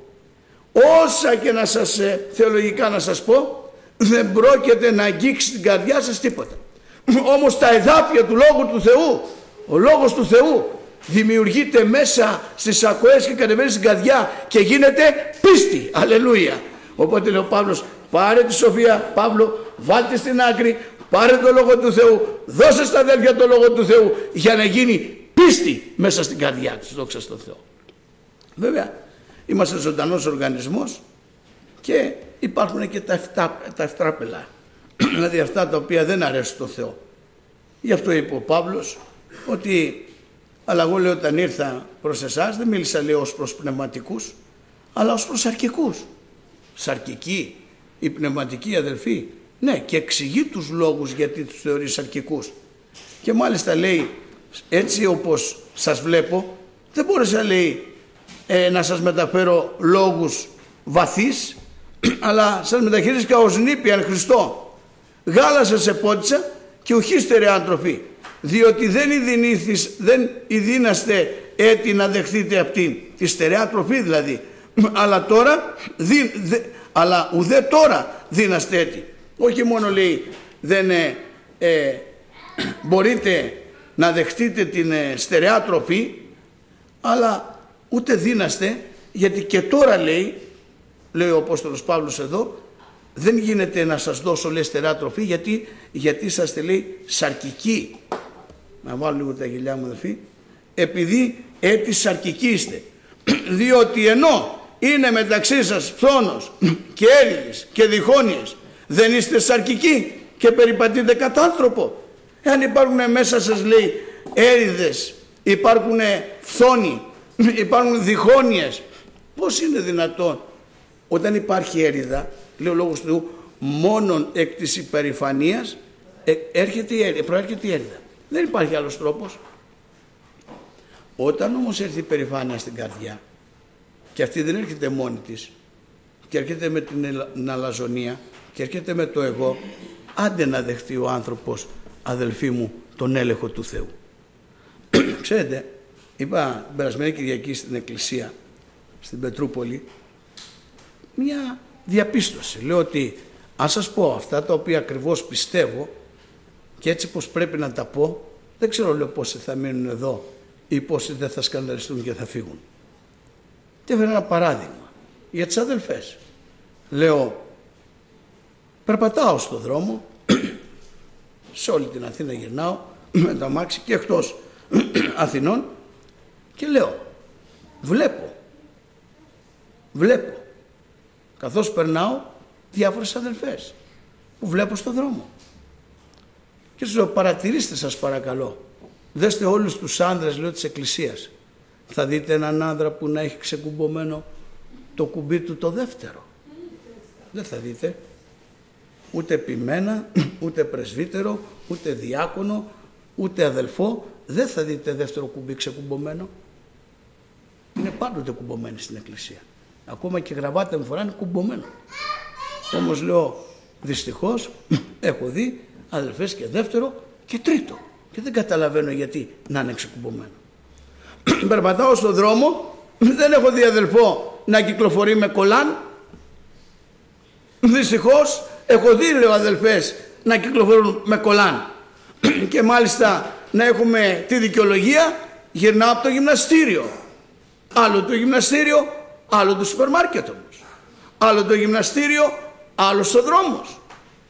όσα και να σας ε, θεολογικά να σας πω, δεν πρόκειται να αγγίξει την καρδιά σας τίποτα. Όμως τα εδάφια του Λόγου του Θεού, ο Λόγος του Θεού δημιουργείται μέσα στις ακοές και κατεβαίνει στην καρδιά και γίνεται πίστη. Αλληλούια. Οπότε λέει ο Παύλος, πάρε τη σοφία Παύλο, βάλτε στην άκρη, πάρε το Λόγο του Θεού, δώσε στα αδέλφια το Λόγο του Θεού για να γίνει πίστη μέσα στην καρδιά της. Δόξα στον Θεό. Βέβαια είμαστε ζωντανός οργανισμός και υπάρχουν και τα, εφτά, τα ευτράπελα, δηλαδή αυτά τα οποία δεν αρέσουν στο Θεό. Γι' αυτό είπε ο Παύλος ότι, αλλά εγώ λέω όταν ήρθα προς εσάς δεν μίλησα λέω ως προς πνευματικούς, αλλά ως προς σαρκικούς. Σαρκικοί, οι πνευματικοί αδελφοί, ναι, και εξηγεί τους λόγους γιατί τους θεωρεί σαρκικούς. Και μάλιστα λέει, έτσι όπως σας βλέπω, δεν μπόρεσα λέει ε, να σας μεταφέρω λόγους βαθύς, αλλά σας μεταχειρίστηκα ως νήπιαν Χριστό. Γάλα σε πότισα και ουχίστερε άνθρωποι, διότι δεν, δεν ειδίναστε έτη να δεχτείτε αυτήν, τη στερεά τροφή δηλαδή. Αλλά τώρα, δι, δε, αλλά ουδέ τώρα δίναστε έτη. Όχι μόνο λέει δεν ε, ε, μπορείτε να δεχτείτε την ε, στερεά τροφή, αλλά ούτε δίναστε, γιατί και τώρα λέει, λέει ο Απόστολος Παύλος εδώ, δεν γίνεται να σας δώσω λέει στερεά τροφή, γιατί, γιατί είσαστε λέει σαρκικοί. Να βάλω λίγο τα γυλιά μου αδελφοί. Επειδή έτη σαρκικοί είστε. Διότι ενώ είναι μεταξύ σας φθόνος και έρηδες και διχόνοιες, δεν είστε σαρκικοί και περιπατείτε κατά άνθρωπο. Εάν υπάρχουν μέσα σας λέει έρηδες, υπάρχουν φθόνοι, υπάρχουν διχόνοιες, πώς είναι δυνατόν? Όταν υπάρχει έρηδα, λέει ο λόγος του Θεού, μόνον εκ της υπερηφανίας ε, έρχεται η έρηδα, προέρχεται η έρηδα. Δεν υπάρχει άλλος τρόπος. Όταν όμως έρθει η υπερηφάνεια στην καρδιά, και αυτή δεν έρχεται μόνη της, και έρχεται με την αλαζονία, και έρχεται με το εγώ, άντε να δεχτεί ο άνθρωπος, αδελφοί μου, τον έλεγχο του Θεού. Ξέρετε, είπα την περασμένη Κυριακή στην εκκλησία, στην Πετρούπολη, μια διαπίστωση. Λέω ότι αν σας πω αυτά τα οποία ακριβώς πιστεύω και έτσι πως πρέπει να τα πω, δεν ξέρω λέω πόσοι θα μείνουν εδώ ή πόσοι δεν θα σκανδαλιστούν και θα φύγουν. Και έφερα ένα παράδειγμα για τις αδελφές. Λέω, περπατάω στο δρόμο, σε όλη την Αθήνα γυρνάω με το αμάξι και εκτός Αθηνών, και λέω, βλέπω, βλέπω, καθώς περνάω, διάφορες αδελφές που βλέπω στο δρόμο. Και τους λέω, παρατηρήστε σας παρακαλώ, δέστε όλους τους άνδρες, λέω, της εκκλησίας. Θα δείτε έναν άνδρα που να έχει ξεκουμπωμένο το κουμπί του το δεύτερο? Δεν θα δείτε. Ούτε επιμένα, ούτε πρεσβύτερο, ούτε διάκονο, ούτε αδελφό. Δεν θα δείτε δεύτερο κουμπί ξεκουμπωμένο. Είναι πάντοτε κουμπωμένοι στην εκκλησία. Ακόμα και γραβάτα μου φοράνε κουμπωμένο. Όμως λέω, δυστυχώς έχω δει αδελφές και δεύτερο και τρίτο. Και δεν καταλαβαίνω γιατί να είναι ξεκουμπωμένο. Περπατάω στον δρόμο, δεν έχω δει αδελφό να κυκλοφορεί με κολάν. Δυστυχώς έχω δει, λέω, αδελφές να κυκλοφορούν με κολάν. Και μάλιστα να έχουμε τη δικαιολογία, γυρνάω από το γυμναστήριο. Άλλο το γυμναστήριο, άλλο το σούπερ μάρκετ όμως. Άλλο το γυμναστήριο, άλλο ο δρόμος.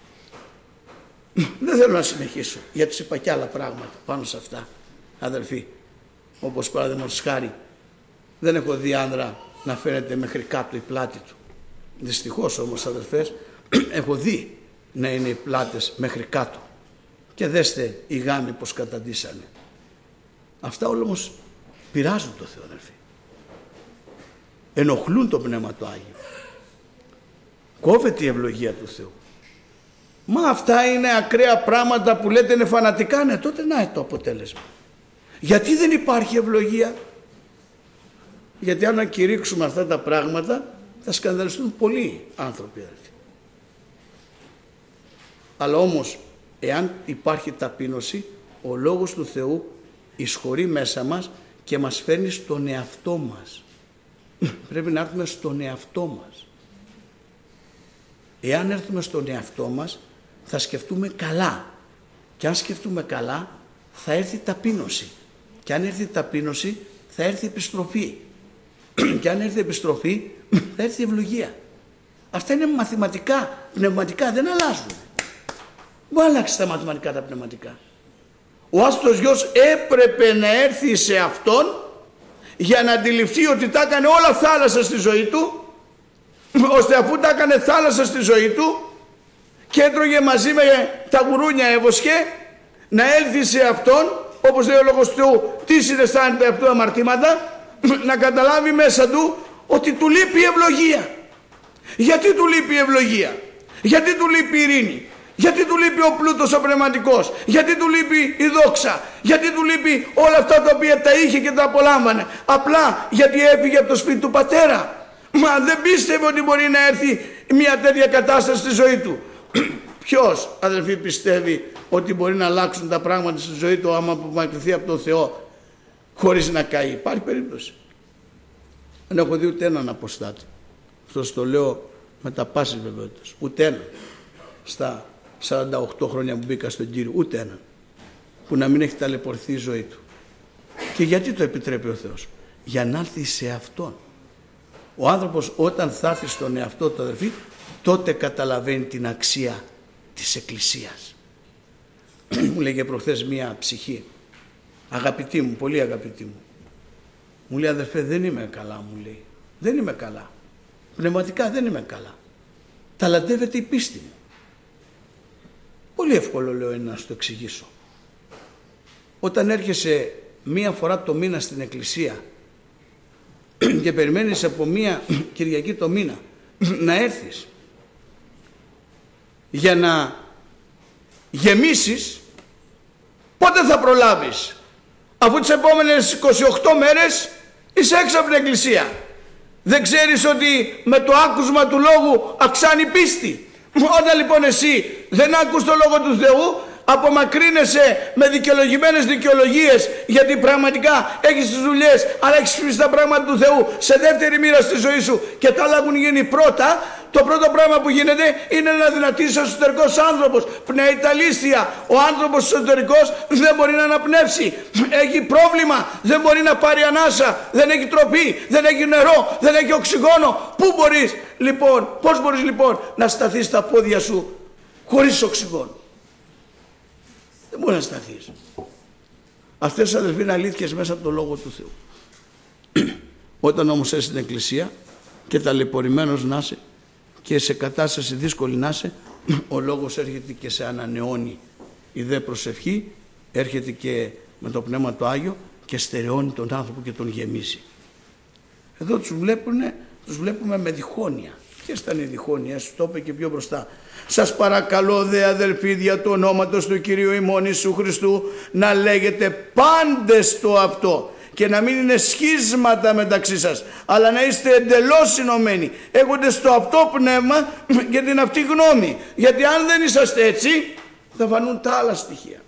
Δεν θέλω να συνεχίσω, γιατί τους είπα κι άλλα πράγματα πάνω σε αυτά, αδελφοί. Όπως παραδείγματος χάρη, δεν έχω δει άνδρα να φαίνεται μέχρι κάτω η πλάτη του. Δυστυχώς όμως, αδελφές, έχω δει να είναι οι πλάτες μέχρι κάτω. Και δέστε οι γάμοι πως καταντήσανε. Αυτά όλα όμως πειράζουν το Θεό, αδελφοί. Ενοχλούν το Πνεύμα του Άγιο. Κόβεται η ευλογία του Θεού. Μα αυτά είναι ακραία πράγματα που λέτε είναι φανατικά, ναι, τότε να είναι το αποτέλεσμα. Γιατί δεν υπάρχει ευλογία? Γιατί αν κηρύξουμε αυτά τα πράγματα θα σκανδαλιστούν πολλοί άνθρωποι, αδελφοί. Αλλά όμως εάν υπάρχει ταπείνωση, ο Λόγος του Θεού εισχωρεί μέσα μας και μας φέρνει στον εαυτό μας. Πρέπει να έρθουμε στον εαυτό μας. Εάν έρθουμε στον εαυτό μας θα σκεφτούμε καλά. Και αν σκεφτούμε καλά θα έρθει ταπείνωση. Και αν έρθει ταπείνωση θα έρθει επιστροφή. Και αν έρθει επιστροφή θα έρθει ευλογία. Αυτά είναι μαθηματικά, πνευματικά, δεν αλλάζουν. Μου άλλαξε τα μαθηματικά τα πνευματικά. Ο άστος γιος έπρεπε να έρθει σε αυτόν για να αντιληφθεί ότι τα έκανε όλα θάλασσα στη ζωή του, ώστε αφού τα έκανε θάλασσα στη ζωή του και έτρωγε μαζί με τα γουρούνια έβοσχε, να έλθει σε αυτόν, όπως λέει ο Λόγος του Θεού, τι συναισθάνεται αυτού αμαρτήματα, να καταλάβει μέσα του ότι του λείπει η ευλογία. Γιατί του λείπει η ευλογία? Γιατί του λείπει η ειρήνη? Γιατί του λείπει ο πλούτος ο πνευματικός? Γιατί του λείπει η δόξα? Γιατί του λείπει όλα αυτά τα οποία τα είχε και τα απολάμβανε? Απλά γιατί έφυγε από το σπίτι του πατέρα. Μα δεν πίστευε ότι μπορεί να έρθει μια τέτοια κατάσταση στη ζωή του. Ποιος, αδελφοί, πιστεύει ότι μπορεί να αλλάξουν τα πράγματα στη ζωή του άμα απομακρυνθεί από τον Θεό? χωρίς να καεί? Υπάρχει περίπτωση? Δεν έχω δει ούτε έναν αποστάτη. Αυτό το λέω με τα πάσης βεβαιότητας. Ούτε έναν. Στα σαράντα οκτώ χρόνια που μπήκα στον Κύριο, ούτε έναν που να μην έχει ταλαιπωρηθεί η ζωή του. Και γιατί το επιτρέπει ο Θεός? Για να έρθει σε Αυτόν. Ο άνθρωπος όταν θα έρθει στον εαυτό του, αδελφοί, τότε καταλαβαίνει την αξία της Εκκλησίας. Μου λέγε προχθές μία ψυχή, αγαπητή μου, πολύ αγαπητή μου, μου λέει, αδελφέ, δεν είμαι καλά, μου λέει, δεν είμαι καλά, πνευματικά δεν είμαι καλά, ταλαντεύεται η πίστη μου. Πολύ εύκολο, λέω, είναι να σου το εξηγήσω. Όταν έρχεσαι μία φορά το μήνα στην εκκλησία και περιμένεις από μία Κυριακή το μήνα να έρθεις για να γεμίσεις, πότε θα προλάβεις? Αφού τις επόμενες είκοσι οκτώ μέρες είσαι έξω από την εκκλησία. Δεν ξέρεις ότι με το άκουσμα του λόγου αυξάνει πίστη? Όταν λοιπόν εσύ δεν άκους το λόγο του Θεού, απομακρύνεσαι με δικαιολογημένες δικαιολογίες, γιατί πραγματικά έχεις τις δουλειές, αλλά έχεις αφήσει τα πράγματα του Θεού σε δεύτερη μοίρα στη ζωή σου και τα άλλα έχουν γίνει πρώτα. Το πρώτο πράγμα που γίνεται είναι να δυνατήσεις ο εσωτερικός άνθρωπος. Πνεϊταλίστια. Ο άνθρωπος εσωτερικός δεν μπορεί να αναπνεύσει. Έχει πρόβλημα. Δεν μπορεί να πάρει ανάσα. Δεν έχει τροπή. Δεν έχει νερό. Δεν έχει οξυγόνο. Πού μπορείς λοιπόν, πώς μπορείς λοιπόν να σταθείς στα πόδια σου χωρίς οξυγόνο? Δεν μπορεί να σταθείς. Αυτές, αδελφοί, είναι αλήθειες μέσα από το Λόγο του Θεού. Όταν όμως είσαι στην εκκλησία και ταλαιπωρημένος να είσαι και σε κατάσταση δύσκολη να είσαι, ο Λόγος έρχεται και σε ανανεώνει. Η δε προσευχή έρχεται και με το Πνεύμα το Άγιο και στερεώνει τον άνθρωπο και τον γεμίζει. Εδώ τους βλέπουνε, τους βλέπουμε με διχόνοια. Ποιες ήταν οι διχόνοιες? Το είπε και πιο μπροστά. Σας παρακαλώ δε, αδελφοί, δια του ονόματος του Κυρίου ημών Ιησού Χριστού, να λέγετε πάντες το αυτό και να μην είναι σχίσματα μεταξύ σας, αλλά να είστε εντελώς συνωμένοι, έχοντες το αυτό πνεύμα και την αυτή γνώμη. Γιατί αν δεν είσαστε έτσι, θα φανούν τα άλλα στοιχεία.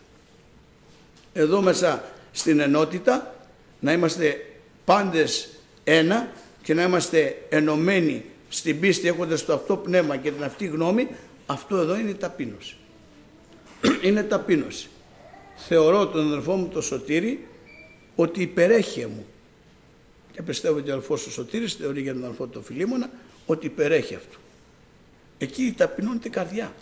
Εδώ μέσα στην ενότητα να είμαστε πάντες ένα και να είμαστε ενωμένοι στην πίστη, έχοντας το αυτό πνεύμα και την αυτή γνώμη. Αυτό εδώ είναι η ταπείνωση. Είναι ταπείνωση. Θεωρώ τον αδελφό μου το Σωτήρη ότι υπερέχει μου. Και πιστεύω ότι ο αδελφός ο Σωτήρης θεωρεί για τον αδελφό του Φιλίμωνα ότι υπερέχει αυτού. Εκεί ταπεινώνεται η καρδιά.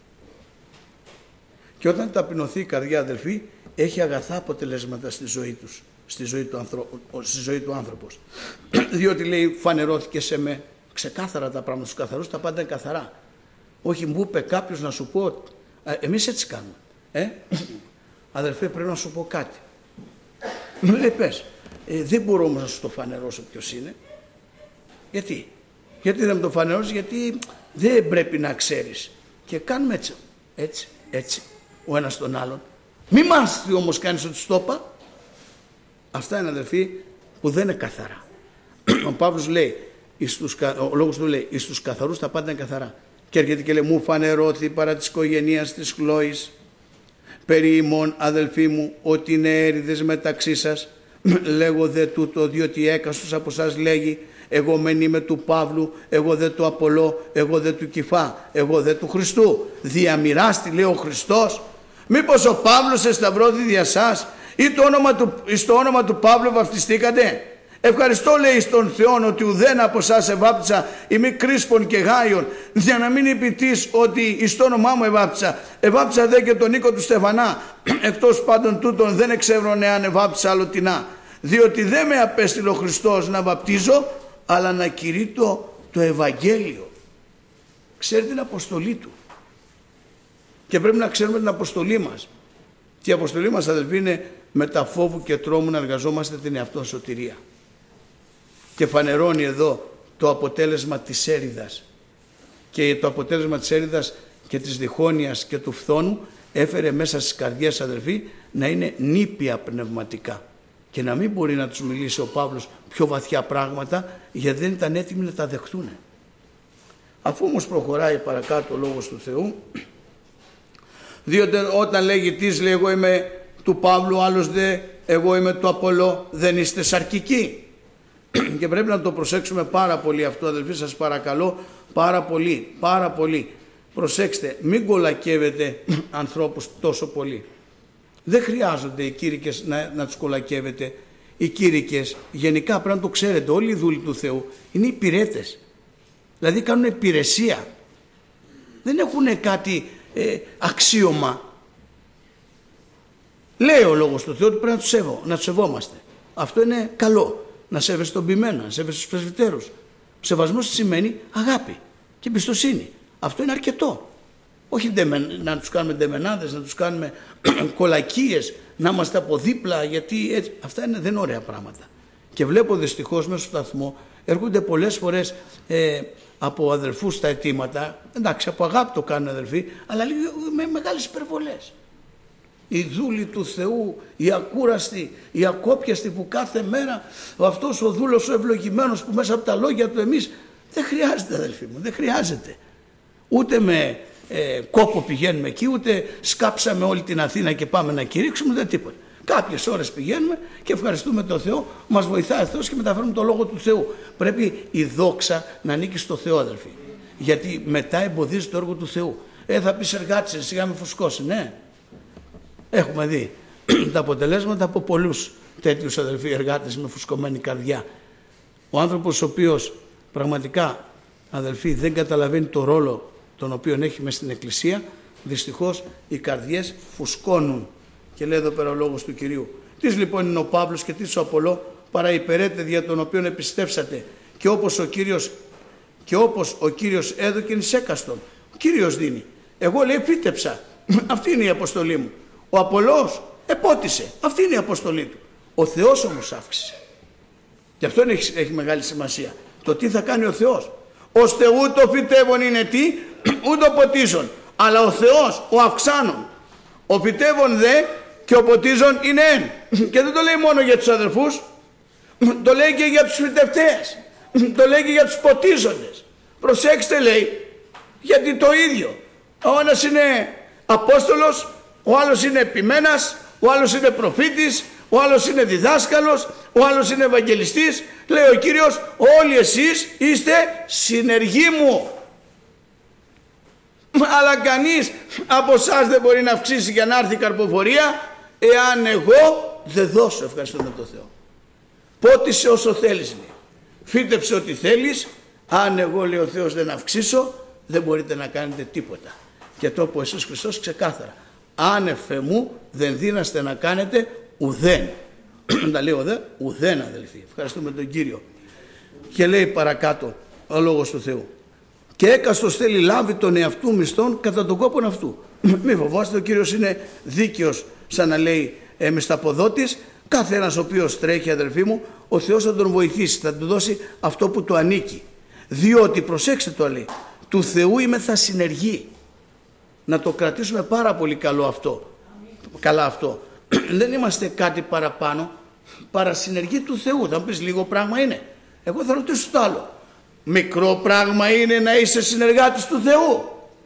Και όταν ταπεινωθεί η καρδιά, αδελφοί, έχει αγαθά αποτελέσματα στη ζωή τους, στη ζωή του, ανθρω... στη ζωή του άνθρωπος. Διότι, λέει, φανερώθηκε σε με ξεκάθαρα τα πράγματα, στους καθαρούς τα πάντα είναι καθαρά. Όχι, μου είπε κάποιος να σου πω, εμείς έτσι κάνουμε. Ε? Αδελφέ, πρέπει να σου πω κάτι. Μου λέει, πες, ε, δεν μπορώ όμως να σου το φανερώσω ποιος είναι. Γιατί? Γιατί δεν μου το φανερώσεις? Γιατί δεν πρέπει να ξέρεις. Και κάνουμε έτσι, έτσι, έτσι, ο ένας τον άλλον. Μη μάθει όμως κάνεις ότι στο είπα. Αυτά είναι, αδελφοί, που δεν είναι καθαρά. Ο Παύλος λέει, στους, ο λόγος του λέει, εις τους καθαρούς τα πάντα είναι καθαρά. Και έρχεται και λέει, μου φανερώθη παρά της οικογένειας της Χλώης περί ημών, αδελφοί μου, ότι είναι έρηδες μεταξύ σας. Λέγω δε τούτο, διότι έκαστος από σας λέγει, εγώ μεν είμαι του Παύλου, εγώ δε του Απολώ, εγώ δε του Κηφά, εγώ δε του Χριστού. Διαμοιράστη, λέει ο Χριστός. Μήπως ο Παύλος εσταυρώθη δια σας, ή το όνομα του, στο όνομα του Παύλου βαφτιστήκατε? Ευχαριστώ, λέει, στον Θεόν ότι ουδένα από εσάς εβάπτισα ημί Κρίσπον και Γάιον, για να μην υπητείς ότι εις το όνομά μου εβάπτισα. Εβάπτισα δε και τον Νίκο του Στεφανά, εκτός πάντων τούτων δεν εξεύρωνε αν εβάπτισα αλλοτινά. Διότι δεν με απέστειλε ο Χριστός να βαπτίζω, αλλά να κηρύττω το Ευαγγέλιο. Ξέρει την αποστολή του. Και πρέπει να ξέρουμε την αποστολή μας. Και η αποστολή μας, αδελφοί, είναι με τα φόβου και τρόμου να εργαζόμαστε την εαυτόν σωτηρία. Και φανερώνει εδώ το αποτέλεσμα της έρηδας. Και το αποτέλεσμα της έρηδας και της διχόνοιας και του φθόνου έφερε μέσα στις καρδιές, αδελφοί, να είναι νήπια πνευματικά. Και να μην μπορεί να τους μιλήσει ο Παύλος πιο βαθιά πράγματα, γιατί δεν ήταν έτοιμοι να τα δεχτούν. Αφού όμως προχωράει παρακάτω ο Λόγος του Θεού, διότι όταν λέγει τις, λέει, εγώ είμαι του Παύλου, άλλος δε εγώ είμαι του Απολό, δεν είστε σαρκικοί? Και πρέπει να το προσέξουμε πάρα πολύ αυτό, αδελφοί, σας παρακαλώ πάρα πολύ, πάρα πολύ. Προσέξτε, μην κολακεύετε ανθρώπους τόσο πολύ. Δεν χρειάζονται οι κήρυκες να, να τους κολακεύετε. Οι κήρυκες γενικά πρέπει να το ξέρετε, όλοι οι δούλοι του Θεού είναι υπηρέτες. Δηλαδή κάνουν υπηρεσία. Δεν έχουν κάτι ε, αξίωμα. Λέει ο λόγος του Θεού ότι πρέπει να τους, σέβω, να τους σεβόμαστε. Αυτό είναι καλό. Να σέβεσαι τον ποιμένα, να σέβεσαι τους πρεσβυτέρους. Ο σεβασμός σημαίνει αγάπη και εμπιστοσύνη. Αυτό είναι αρκετό. Όχι να τους κάνουμε ντεμενάδες, να τους κάνουμε κολακίες, να είμαστε από δίπλα, γιατί έτσι. Αυτά είναι, δεν είναι ωραία πράγματα. Και βλέπω δυστυχώς μέσα στο σταθμό έρχονται πολλές φορές ε, από αδελφούς στα αιτήματα, εντάξει, από αγάπη το κάνουν αδελφοί, αλλά λίγο με μεγάλες υπερβολές. Οι δούλοι του Θεού, οι ακούραστοι, οι ακόπιαστοι που κάθε μέρα, αυτός ο δούλος ο ευλογημένος που μέσα από τα λόγια του εμείς, δεν χρειάζεται αδελφοί μου, δεν χρειάζεται. Ούτε με ε, κόπο πηγαίνουμε εκεί, ούτε σκάψαμε όλη την Αθήνα και πάμε να κηρύξουμε, ούτε τίποτα. Κάποιες ώρες πηγαίνουμε και ευχαριστούμε τον Θεό, μας βοηθάει ο Θεός και μεταφέρουμε το Λόγο του Θεού. Πρέπει η δόξα να ανήκει στο Θεό αδελφοί, γιατί μετά εμποδίζει το έργο του Θεού. Ε, θα πεις εργάτης, σιγά με φουσκώσει, ναι. Έχουμε δει τα αποτελέσματα από πολλούς τέτοιους αδελφοί εργάτες με φουσκωμένη καρδιά. Ο άνθρωπος ο οποίος πραγματικά αδελφοί δεν καταλαβαίνει το ρόλο τον οποίο έχει μέσα στην Εκκλησία, δυστυχώς οι καρδιές φουσκώνουν. Και λέει εδώ πέρα ο λόγος του Κυρίου. Τις λοιπόν είναι ο Παύλος και τις ο Απολό, παρά υπερέτε δια των οποίων επιστέψατε, και όπως ο Κύριος, και όπως ο Κύριος έδωκεν εις έκαστον. Ο Κύριος δίνει. Εγώ λέει φύτεψα. Αυτή είναι η αποστολή μου. Ο Απολός επότισε. Αυτή είναι η αποστολή του. Ο Θεός όμως αύξησε. Και αυτό έχει, έχει μεγάλη σημασία. Το τι θα κάνει ο Θεός. Ώστε ούτω φυτεύων είναι τι, ούτω ποτίζων. Αλλά ο Θεός, ο αυξάνων. Ο φυτεύων δε και ο ποτίζων είναι εν. Και δεν το λέει μόνο για τους αδελφούς, το λέει και για τους φυτευτές, το λέει και για τους ποτίζοντες. Προσέξτε, λέει, γιατί το ίδιο. Ο ένας είναι Απόστολος, ο άλλος είναι επιμένας, ο άλλος είναι προφήτης, ο άλλος είναι διδάσκαλος, ο άλλος είναι ευαγγελιστής. Λέει ο Κύριος, όλοι εσείς είστε συνεργοί μου. Αλλά κανείς από εσάς δεν μπορεί να αυξήσει για να έρθει η καρποφορία εάν εγώ δεν δώσω. Ευχαριστούμε τον Θεό. Πότισε όσο θέλεις, λέει. Φύτεψε ό,τι θέλεις. Αν εγώ, λέει ο Θεός, δεν αυξήσω, δεν μπορείτε να κάνετε τίποτα. Και το είπε ο Ιησούς Χριστός ξεκάθαρα. Άνευ μου δεν δύναστε να κάνετε ουδέν. Τα λέω δε, ουδέν αδελφοί. Ευχαριστούμε τον Κύριο. Και λέει παρακάτω ο λόγος του Θεού. Και έκαστος θέλει λάβει τον εαυτού μισθόν κατά τον κόπον αυτού. Μη φοβάστε, ο Κύριος είναι δίκαιος, σαν να λέει ε, μισθαποδότης. Κάθε ένας ο οποίος τρέχει, αδελφοί μου, ο Θεός θα τον βοηθήσει, θα του δώσει αυτό που του ανήκει. Διότι, προσέξτε το λέει, του Θεού είμαι θα συνεργεί. Να το κρατήσουμε πάρα πολύ καλό αυτό. Καλά αυτό. Δεν είμαστε κάτι παραπάνω, παρασυνεργοί του Θεού. Θα μου πεις λίγο πράγμα είναι. Εγώ θα ρωτήσω το άλλο. Μικρό πράγμα είναι να είσαι συνεργάτης του Θεού.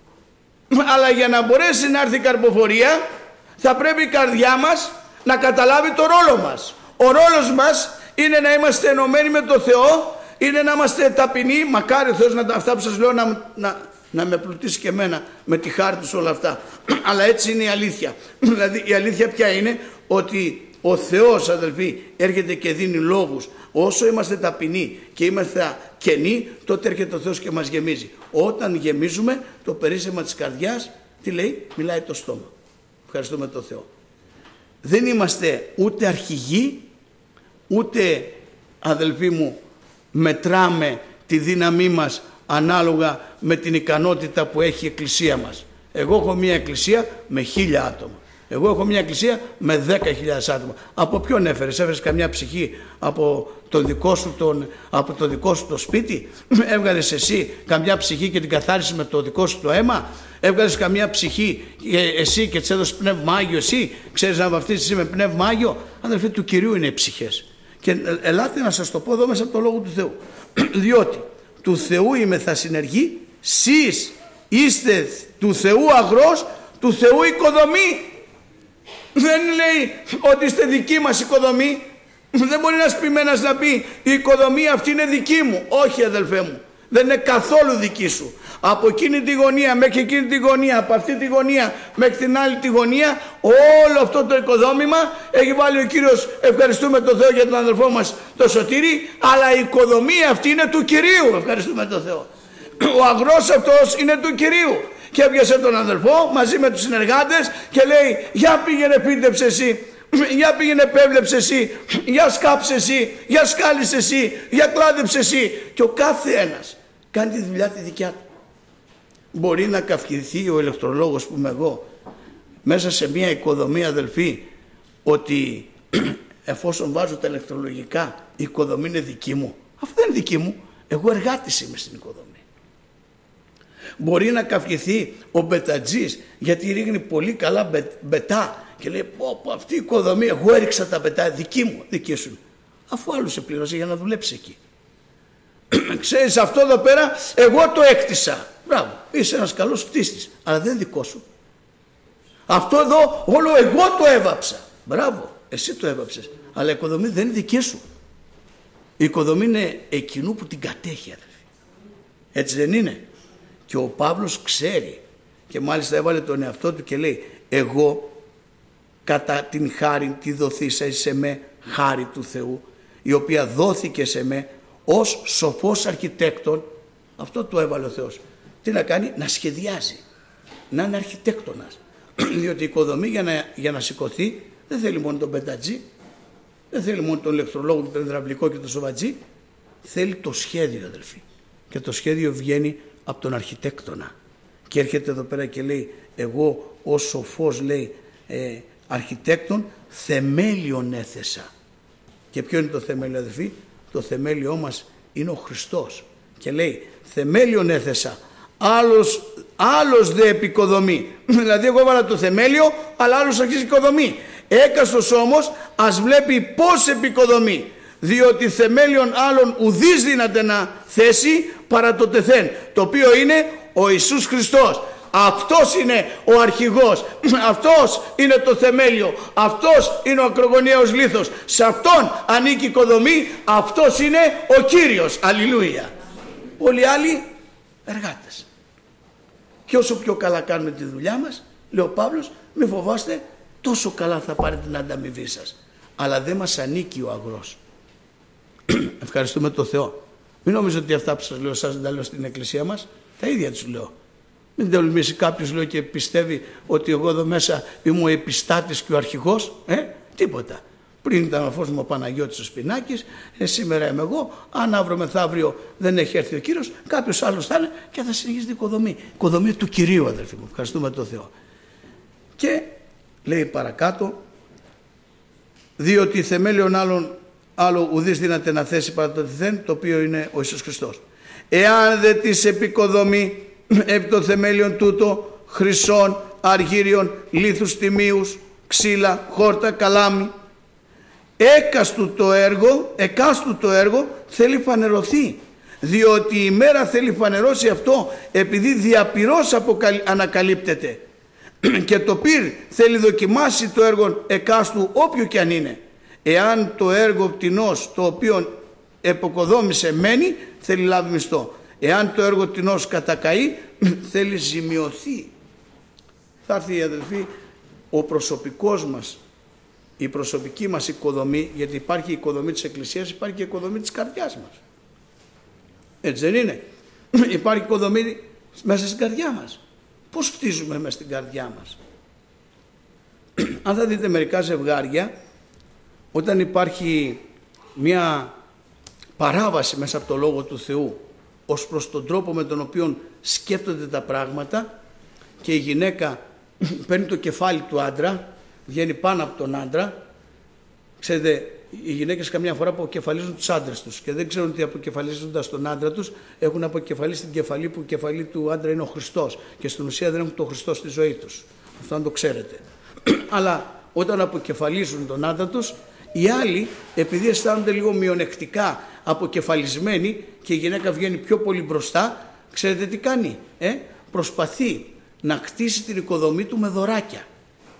Αλλά για να μπορέσει να έρθει η καρποφορία, θα πρέπει η καρδιά μας να καταλάβει το ρόλο μας. Ο ρόλος μας είναι να είμαστε ενωμένοι με τον Θεό, είναι να είμαστε ταπεινοί. Μακάρι ο Θεός να τα, αυτά που σας λέω να, να, να με πλουτίσει και εμένα με τη χάρη του όλα αυτά. Αλλά έτσι είναι η αλήθεια. Δηλαδή η αλήθεια ποια είναι? Ότι ο Θεός, αδελφοί, έρχεται και δίνει λόγους. Όσο είμαστε ταπεινοί και είμαστε κενοί, τότε έρχεται ο Θεός και μας γεμίζει. Όταν γεμίζουμε, το περίσσεμα της καρδιάς, τι λέει? Μιλάει το στόμα. Ευχαριστούμε τον Θεό. Δεν είμαστε ούτε αρχηγοί, ούτε, αδελφοί μου, μετράμε τη δύναμή μας ανάλογα με την ικανότητα που έχει η εκκλησία μας. Εγώ έχω μια εκκλησία με χίλια άτομα. Εγώ έχω μια εκκλησία με δέκα χιλιάδες άτομα. Από ποιον έφερες? Έφερες καμιά ψυχή από το δικό σου, τον, από το δικό σου το σπίτι? Έβγαλες εσύ καμιά ψυχή και την καθάρισες με το δικό σου το αίμα? Έβγαλες καμιά ψυχή εσύ και της έδωσες πνεύμα Άγιο? Εσύ ξέρεις να βαφτίσεις εσύ με πνεύμα Άγιο? Αδελφοί, του Κυρίου είναι οι ψυχές. Και ελάτε να σας το πω εδώ μέσα από το Λόγο του Θεού. Διότι του Θεού είμαι θα συνεργεί, σεις είστε του Θεού αγρός, του Θεού οικοδομή. Δεν λέει ότι είστε δική μας οικοδομή. Δεν μπορεί ένας ποιμένας να πει η οικοδομή αυτή είναι δική μου. Όχι αδελφέ μου, δεν είναι καθόλου δική σου. Από εκείνη τη γωνία μέχρι εκείνη τη γωνία, από αυτή τη γωνία μέχρι την άλλη τη γωνία, όλο αυτό το οικοδόμημα έχει βάλει ο Κύριος. Ευχαριστούμε τον Θεό για τον αδελφό μας το Σωτήρη, αλλά η οικοδομία αυτή είναι του Κυρίου. Ευχαριστούμε τον Θεό. Ο αγρός αυτός είναι του Κυρίου. Και έπιασε τον αδελφό μαζί με τους συνεργάτες και λέει, για πήγαινε πίντεψε εσύ, για πήγαινε πέβλεψε εσύ, για σκάψε εσύ, για σκάλισε εσύ, για κλάδεψε εσύ. Και ο κάθε ένας κάνει τη δουλειά τη δικιά του. Μπορεί να καυχηθεί ο ηλεκτρολόγος που είμαι εγώ μέσα σε μια οικοδομή αδελφοί, ότι εφόσον βάζω τα ηλεκτρολογικά η οικοδομή είναι δική μου. Αυτό δεν είναι δική μου, εγώ εργάτης είμαι στην οικοδομή. Μπορεί να καυχηθεί ο μπετατζής γιατί ρίχνει πολύ καλά μπε, μπετά και λέει πω, πω αυτή η οικοδομή εγώ έριξα τα μπετά, δική μου, δική σου. Αφού άλλος σε πλήρωσε για να δουλέψει εκεί. Ξέρεις, αυτό εδώ πέρα εγώ το έκτισα. Μπράβο, είσαι ένας καλός κτίστης, αλλά δεν είναι δικό σου. Αυτό εδώ όλο εγώ το έβαψα. Μπράβο, εσύ το έβαψες, αλλά η οικοδομή δεν είναι δική σου. Η οικοδομή είναι εκείνου που την κατέχει αδελφοί. Έτσι δεν είναι? Και ο Παύλος ξέρει και μάλιστα έβαλε τον εαυτό του και λέει, εγώ κατά την χάρη τη δοθήσα σε με χάρη του Θεού, η οποία δόθηκε σε με ως σοφός αρχιτέκτον. Αυτό το έβαλε ο Θεός. Τι να κάνει? Να σχεδιάζει, να είναι αρχιτέκτονας. Διότι η οικοδομή για να, για να σηκωθεί δεν θέλει μόνο τον πεντατζή, δεν θέλει μόνο τον ηλεκτρολόγο, τον υδραυλικό και τον σοβατζή, θέλει το σχέδιο αδελφοί. Και το σχέδιο βγαίνει από τον αρχιτέκτονα. Και έρχεται εδώ πέρα και λέει, εγώ ως σοφός λέει ε, αρχιτέκτον θεμέλιον έθεσα. Και ποιο είναι το θεμέλιο αδελφοί? Το θεμέλιό μας είναι ο Χριστός. Και λέει θεμέλιον έθεσα, άλλος, άλλος δε επικοδομεί. Δηλαδή εγώ έβαλα το θεμέλιο, αλλά άλλος αρχίζει οικοδομή. Έκαστος όμως ας βλέπει πώς επικοδομεί, διότι θεμέλιον άλλων ουδής δύναται να θέσει παρά το τεθέν, το οποίο είναι ο Ιησούς Χριστός. Αυτός είναι ο αρχηγός, αυτός είναι το θεμέλιο, αυτός είναι ο ακρογωνιαίος λίθος, σε αυτόν ανήκει η οικοδομή, αυτός είναι ο Κύριος. Αλληλούια. Όλοι οι άλλοι εργάτες. Και όσο πιο καλά κάνουμε τη δουλειά μας, λέει ο Παύλος, μην φοβάστε, τόσο καλά θα πάρετε την ανταμοιβή σας. Αλλά δεν μας ανήκει ο αγρός. Ευχαριστούμε τον Θεό. Μην νομίζετε ότι αυτά που σας λέω σας δεν τα λέω στην εκκλησία μας, τα ίδια τους λέω. Μην τολμήσει κάποιος λέω και πιστεύει ότι εγώ εδώ μέσα είμαι ο επιστάτης και ο αρχηγός. Ε, τίποτα. Πριν ήταν ο φως μου ο Παναγιώτης ο Σπινάκης, ε, σήμερα είμαι εγώ. Αν αύριο μεθαύριο δεν έχει έρθει ο Κύριος, κάποιος άλλος θα είναι και θα συνεχίσει την οικοδομή. Οικοδομή του Κυρίου αδελφοί μου. Ευχαριστούμε τον Θεό. Και λέει παρακάτω, διότι θεμέλιον άλλων άλλο ουδής δύναται να θέσει παρά το τεθέν, το οποίο είναι ο Ιησούς Χριστός. Εάν δε της επικοδομή επί το θεμέλιον τούτο χρυσών, αργύριων, λίθους τιμίους, ξύλα, χόρτα, καλάμι, έκαστου το έργο, εκάστου το έργο θέλει φανερωθεί, διότι η μέρα θέλει φανερώσει αυτό, επειδή διαπυρός ανακαλύπτεται και το πυρ θέλει δοκιμάσει το έργο εκάστου όποιο και αν είναι. Εάν το έργο πτηνός το οποίο εποκοδόμησε μένει, θέλει λάβει μισθό. Εάν το έργο πτηνός κατακαεί, θέλει ζημιωθεί. Θα έρθει αδελφοί ο προσωπικός μας, η προσωπική μας οικοδομή, γιατί υπάρχει η οικοδομή της Εκκλησίας, υπάρχει και η οικοδομή της καρδιάς μας. Έτσι δεν είναι? Υπάρχει οικοδομή μέσα στην καρδιά μας. Πώς χτίζουμε μέσα στην καρδιά μας? Αν θα δείτε μερικά ζευγάρια, όταν υπάρχει μια παράβαση μέσα από το Λόγο του Θεού ως προς τον τρόπο με τον οποίο σκέφτονται τα πράγματα και η γυναίκα παίρνει το κεφάλι του άντρα, βγαίνει πάνω από τον άντρα. Ξέρετε, οι γυναίκες καμιά φορά αποκεφαλίζουν τους άντρες τους και δεν ξέρουν ότι αποκεφαλίζοντας τον άντρα τους έχουν αποκεφαλίσει την κεφαλή, που η κεφαλή του άντρα είναι ο Χριστός και στην ουσία δεν έχουν τον Χριστό στη ζωή τους. Αυτό αν το ξέρετε. Αλλά όταν αποκεφαλίζουν τον άντρα τους, οι άλλοι, επειδή αισθάνονται λίγο μειονεκτικά αποκεφαλισμένοι και η γυναίκα βγαίνει πιο πολύ μπροστά, ξέρετε τι κάνει? Ε? Προσπαθεί να κτίσει την οικοδομή του με δωράκια.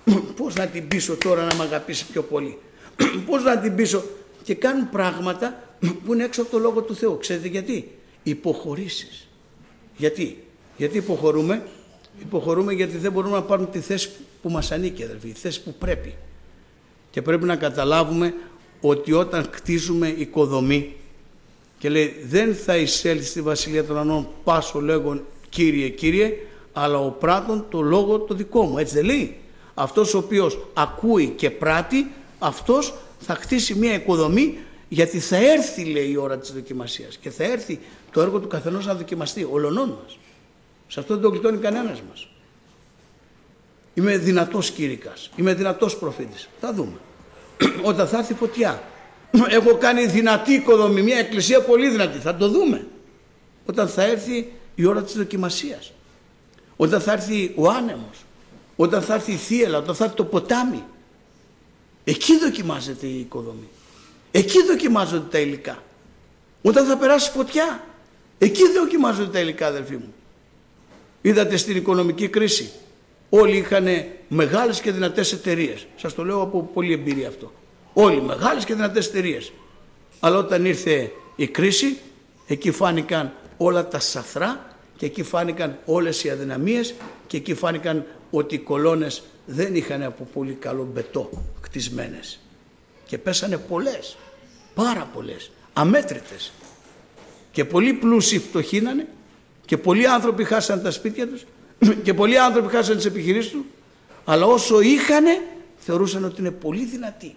πώς να την πείσω τώρα να με αγαπήσει πιο πολύ, πώς να την πείσω, και κάνουν πράγματα που είναι έξω από το Λόγο του Θεού. Ξέρετε γιατί? Υποχωρήσεις. Γιατί? Γιατί υποχωρούμε? Υποχωρούμε γιατί δεν μπορούμε να πάρουμε τη θέση που μας ανήκει, αδελφοί, τη θέση που πρέπει. Και πρέπει να καταλάβουμε ότι όταν κτίζουμε οικοδομή και λέει δεν θα εισέλθει στη Βασιλεία των Ουρανών πάσο λέγον Κύριε, Κύριε, αλλά ο πράττων το λόγο το δικό μου. Έτσι δεν λέει? Αυτός ο οποίος ακούει και πράττει, αυτός θα χτίσει μια οικοδομή, γιατί θα έρθει, λέει, η ώρα της δοκιμασίας και θα έρθει το έργο του καθενός να δοκιμαστεί, ολονών μας. Σε αυτό δεν το γλιτώνει κανένας μας. Είμαι δυνατός κήρυκας, είμαι δυνατός προφήτης. Θα δούμε. Όταν θα έρθει φωτιά, έχω κάνει δυνατή οικοδομή, μια εκκλησία πολύ δυνατή. Θα το δούμε. Όταν θα έρθει η ώρα της δοκιμασίας, όταν θα έρθει ο άνεμος, όταν θα έρθει η θύελλα, όταν θα έρθει το ποτάμι, εκεί δοκιμάζεται η οικοδομή. Εκεί δοκιμάζονται τα υλικά. Όταν θα περάσει φωτιά, εκεί δοκιμάζονται τα υλικά, αδελφοί μου. Είδατε στην οικονομική κρίση, όλοι είχαν μεγάλες και δυνατές εταιρείες. Σας το λέω από πολλή εμπειρία αυτό. Όλοι μεγάλες και δυνατές εταιρείες. Αλλά όταν ήρθε η κρίση, εκεί φάνηκαν όλα τα σαθρά και εκεί φάνηκαν όλες οι αδυναμίες και εκεί φάνηκαν ότι οι κολόνες δεν είχαν από πολύ καλό μπετό κτισμένες. Και πέσανε πολλές, πάρα πολλές, αμέτρητες. Και πολλοί πλούσιοι φτωχύνανε και πολλοί άνθρωποι χάσανε τα σπίτια τους και πολλοί άνθρωποι χάσανε τις επιχειρήσεις τους, αλλά όσο είχανε θεωρούσαν ότι είναι πολύ δυνατοί.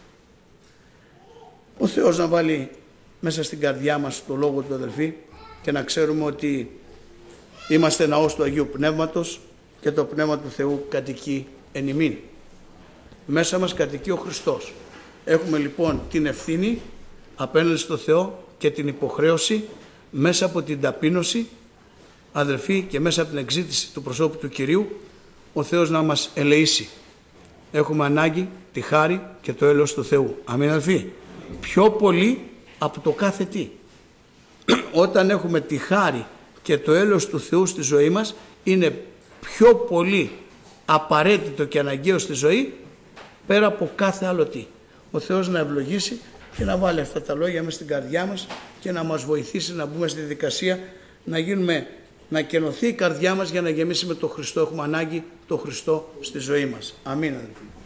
Ο Θεός να βάλει μέσα στην καρδιά μας το λόγο του, αδελφοί, και να ξέρουμε ότι είμαστε ναός του Αγίου Πνεύματος και το Πνεύμα του Θεού κατοικεί εν ημίν. Μέσα μας κατοικεί ο Χριστός. Έχουμε λοιπόν την ευθύνη απέναντι στο Θεό και την υποχρέωση μέσα από την ταπείνωση, αδελφοί, και μέσα από την εξήτηση του προσώπου του Κυρίου, ο Θεός να μας ελεήσει. Έχουμε ανάγκη τη χάρη και το έλεος του Θεού. Αμήν, αδελφοί. Πιο πολύ από το κάθε τι. Όταν έχουμε τη χάρη και το έλεος του Θεού στη ζωή μας, είναι πιο πολύ απαραίτητο και αναγκαίο στη ζωή πέρα από κάθε άλλο τι. Ο Θεός να ευλογήσει και να βάλει αυτά τα λόγια μέσα στην καρδιά μας και να μας βοηθήσει να μπούμε στη διαδικασία να γίνουμε, να κενωθεί η καρδιά μας για να γεμίσει με τον Χριστό. Έχουμε ανάγκη τον Χριστό στη ζωή μας. Αμήν.